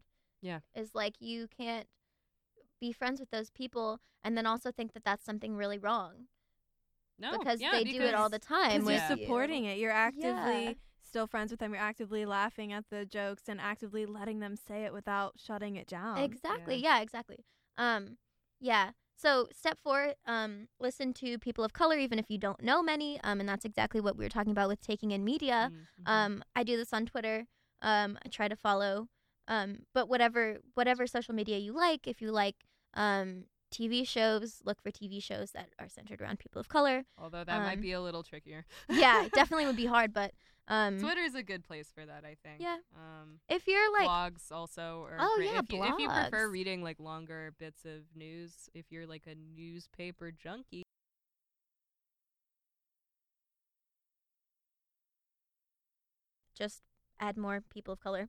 Yeah. Is like you can't be friends with those people and then also think that that's something really wrong. No, Because yeah, they do it all the time. Because with you're supporting it. You're actively Yeah. still friends with them. You're actively laughing at the jokes and actively letting them say it without shutting it down. Exactly. Yeah, exactly. Yeah. So step 4, listen to people of color, even if you don't know many. And that's exactly what we were talking about with taking in media. Mhm. I do this on Twitter. I try to follow. But whatever social media you like, if you like TV shows, look for TV shows that are centered around people of color. Although that might be a little trickier. Yeah, it definitely would be hard, but Twitter's a good place for that, I think. Yeah. If you're like blogs also are Oh, great. yeah, If you prefer blogs. reading like longer bits of news, if you're like a newspaper junkie, just add more people of color.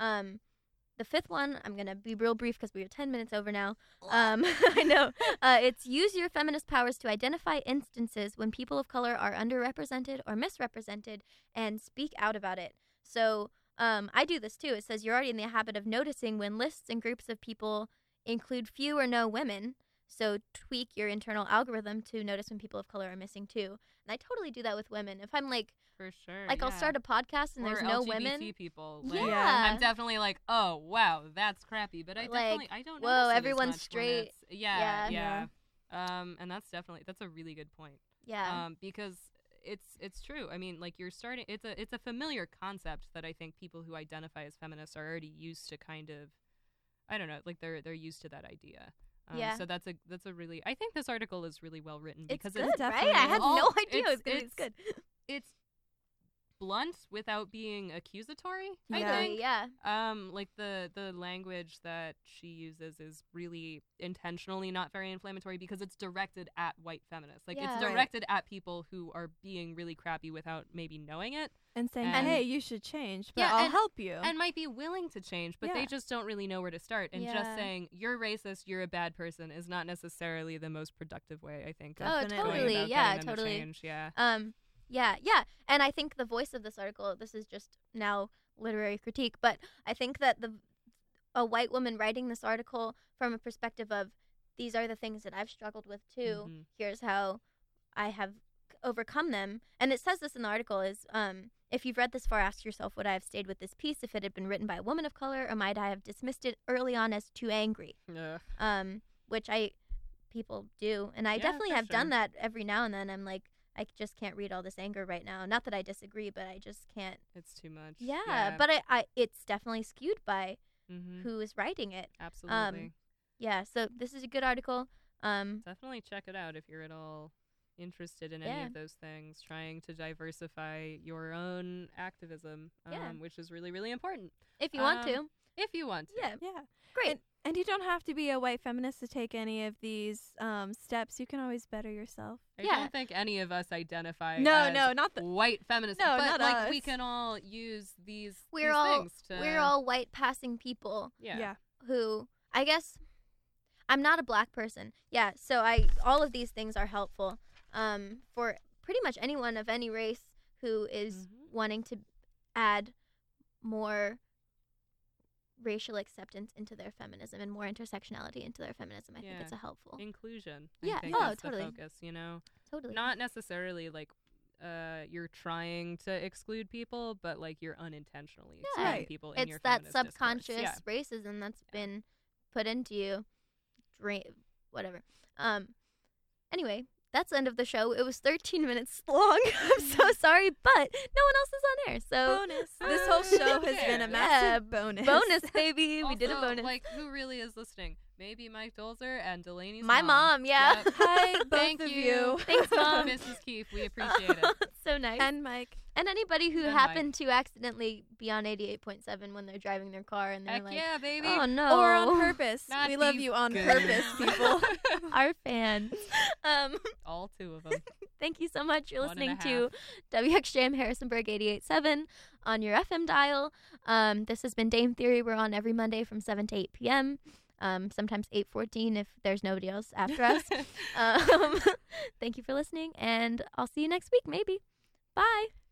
The 5th one, I'm going to be real brief because we are 10 minutes over now. I know. It's use your feminist powers to identify instances when people of color are underrepresented or misrepresented and speak out about it. So I do this too. It says you're already in the habit of noticing when lists and groups of people include few or no women. So tweak your internal algorithm to notice when people of color are missing too. And I totally do that with women. If I'm like, for sure. I'll start a podcast and or there's no LGBT women. people. Yeah. Like, I'm definitely like, oh wow, that's crappy. But I Like, I don't. whoa, notice it as everyone's much when straight. it's- Yeah, Yeah. yeah. And that's a really good point. Yeah. Because it's true. I mean, like you're starting. It's a familiar concept that I think people who identify as feminists are already used to. Kind of, I don't know. Like they're used to that idea. Yeah. So that's a really. I think this article is really well written It's because good, it's right? definitely I had all- no idea it was it's- it's good. it's blunt without being accusatory. I Yeah. think. Yeah. Like the language that she uses is really intentionally not very inflammatory because it's directed at white feminists. Like Yeah. it's Right. directed at people who are being really crappy without maybe knowing it And saying, And- hey, you should change, but Yeah, I'll and- help you. and might be willing to change, but Yeah. they just don't really know where to start. And just Yeah. saying you're racist, you're a bad person is not necessarily the most productive way, I think. of Oh, Definitely. going totally. about Yeah, getting them to totally. change. Yeah. Yeah. And I think the voice of this article, this is just now literary critique, but I think that a white woman writing this article from a perspective of these are the things that I've struggled with too. Mhm. Here's how I have overcome them. And it says this in the article is if you've read this far, ask yourself, would I have stayed with this piece if it had been written by a woman of color, or might I have dismissed it early on as too angry? Ugh. Which people do, and I Yeah, definitely for have done sure. that every now and then. I'm like, I just can't read all this anger right now. Not that I disagree, but I just can't. It's too much. Yeah, but it's definitely skewed by Mhm. who is writing it. Absolutely. Yeah, so this is a good article. Definitely check it out if you're at all interested in any Yeah. of those things, trying to diversify your own activism, Yeah. which is really, really important. If you want to. If you want to. Yeah, yeah. great. And you don't have to be a white feminist to take any of these steps. You can always better yourself. I Yeah. don't think any of us identify No, as no, not the. white feminists. No, but not like we us. can all use these We're these all- things to We're all white passing people yeah. who, I guess, I'm not a black person. Yeah, so all of these things are helpful for pretty much anyone of any race who is Mhm. wanting to add more racial acceptance into their feminism and more intersectionality into their feminism. I think Yeah. it's a helpful. Inclusion. Yeah, I think oh, is totally. the focus, you know. Totally. Not necessarily like you're trying to exclude people, but like you're unintentionally Yeah. excluding Right. people in It's your that feminist discourse. subconscious Yeah. racism that's been put into you. Whatever. Anyway, that's the end of the show. It was 13 minutes long. I'm so sorry, but no one else is on air. So Bonus. This whole show has been a Yeah. massive bonus. bonus, baby. We did a Also, bonus. Like, who really is listening? Maybe Mike Dolzer and Delaney's My mom, yeah. Yep. Hi, both Thank of you. you. Thanks, Mom. Mrs. Keefe, we appreciate it. So nice. And Mike. And anybody who And happened to accidentally be on 88.7 when they're driving their car and they're Heck like, yeah, baby. oh no. Or on purpose. Not We love these you on good. purpose, people. Our fans. All two of them. Thank you so much. You're One and a listening to WXJM Harrisonburg 88.7 on your FM dial. This has been Dame Theory. We're on every Monday from 7 to 8 p.m. Sometimes 8:14 if there's nobody else after us. Thank you for listening, and I'll see you next week, maybe. Bye.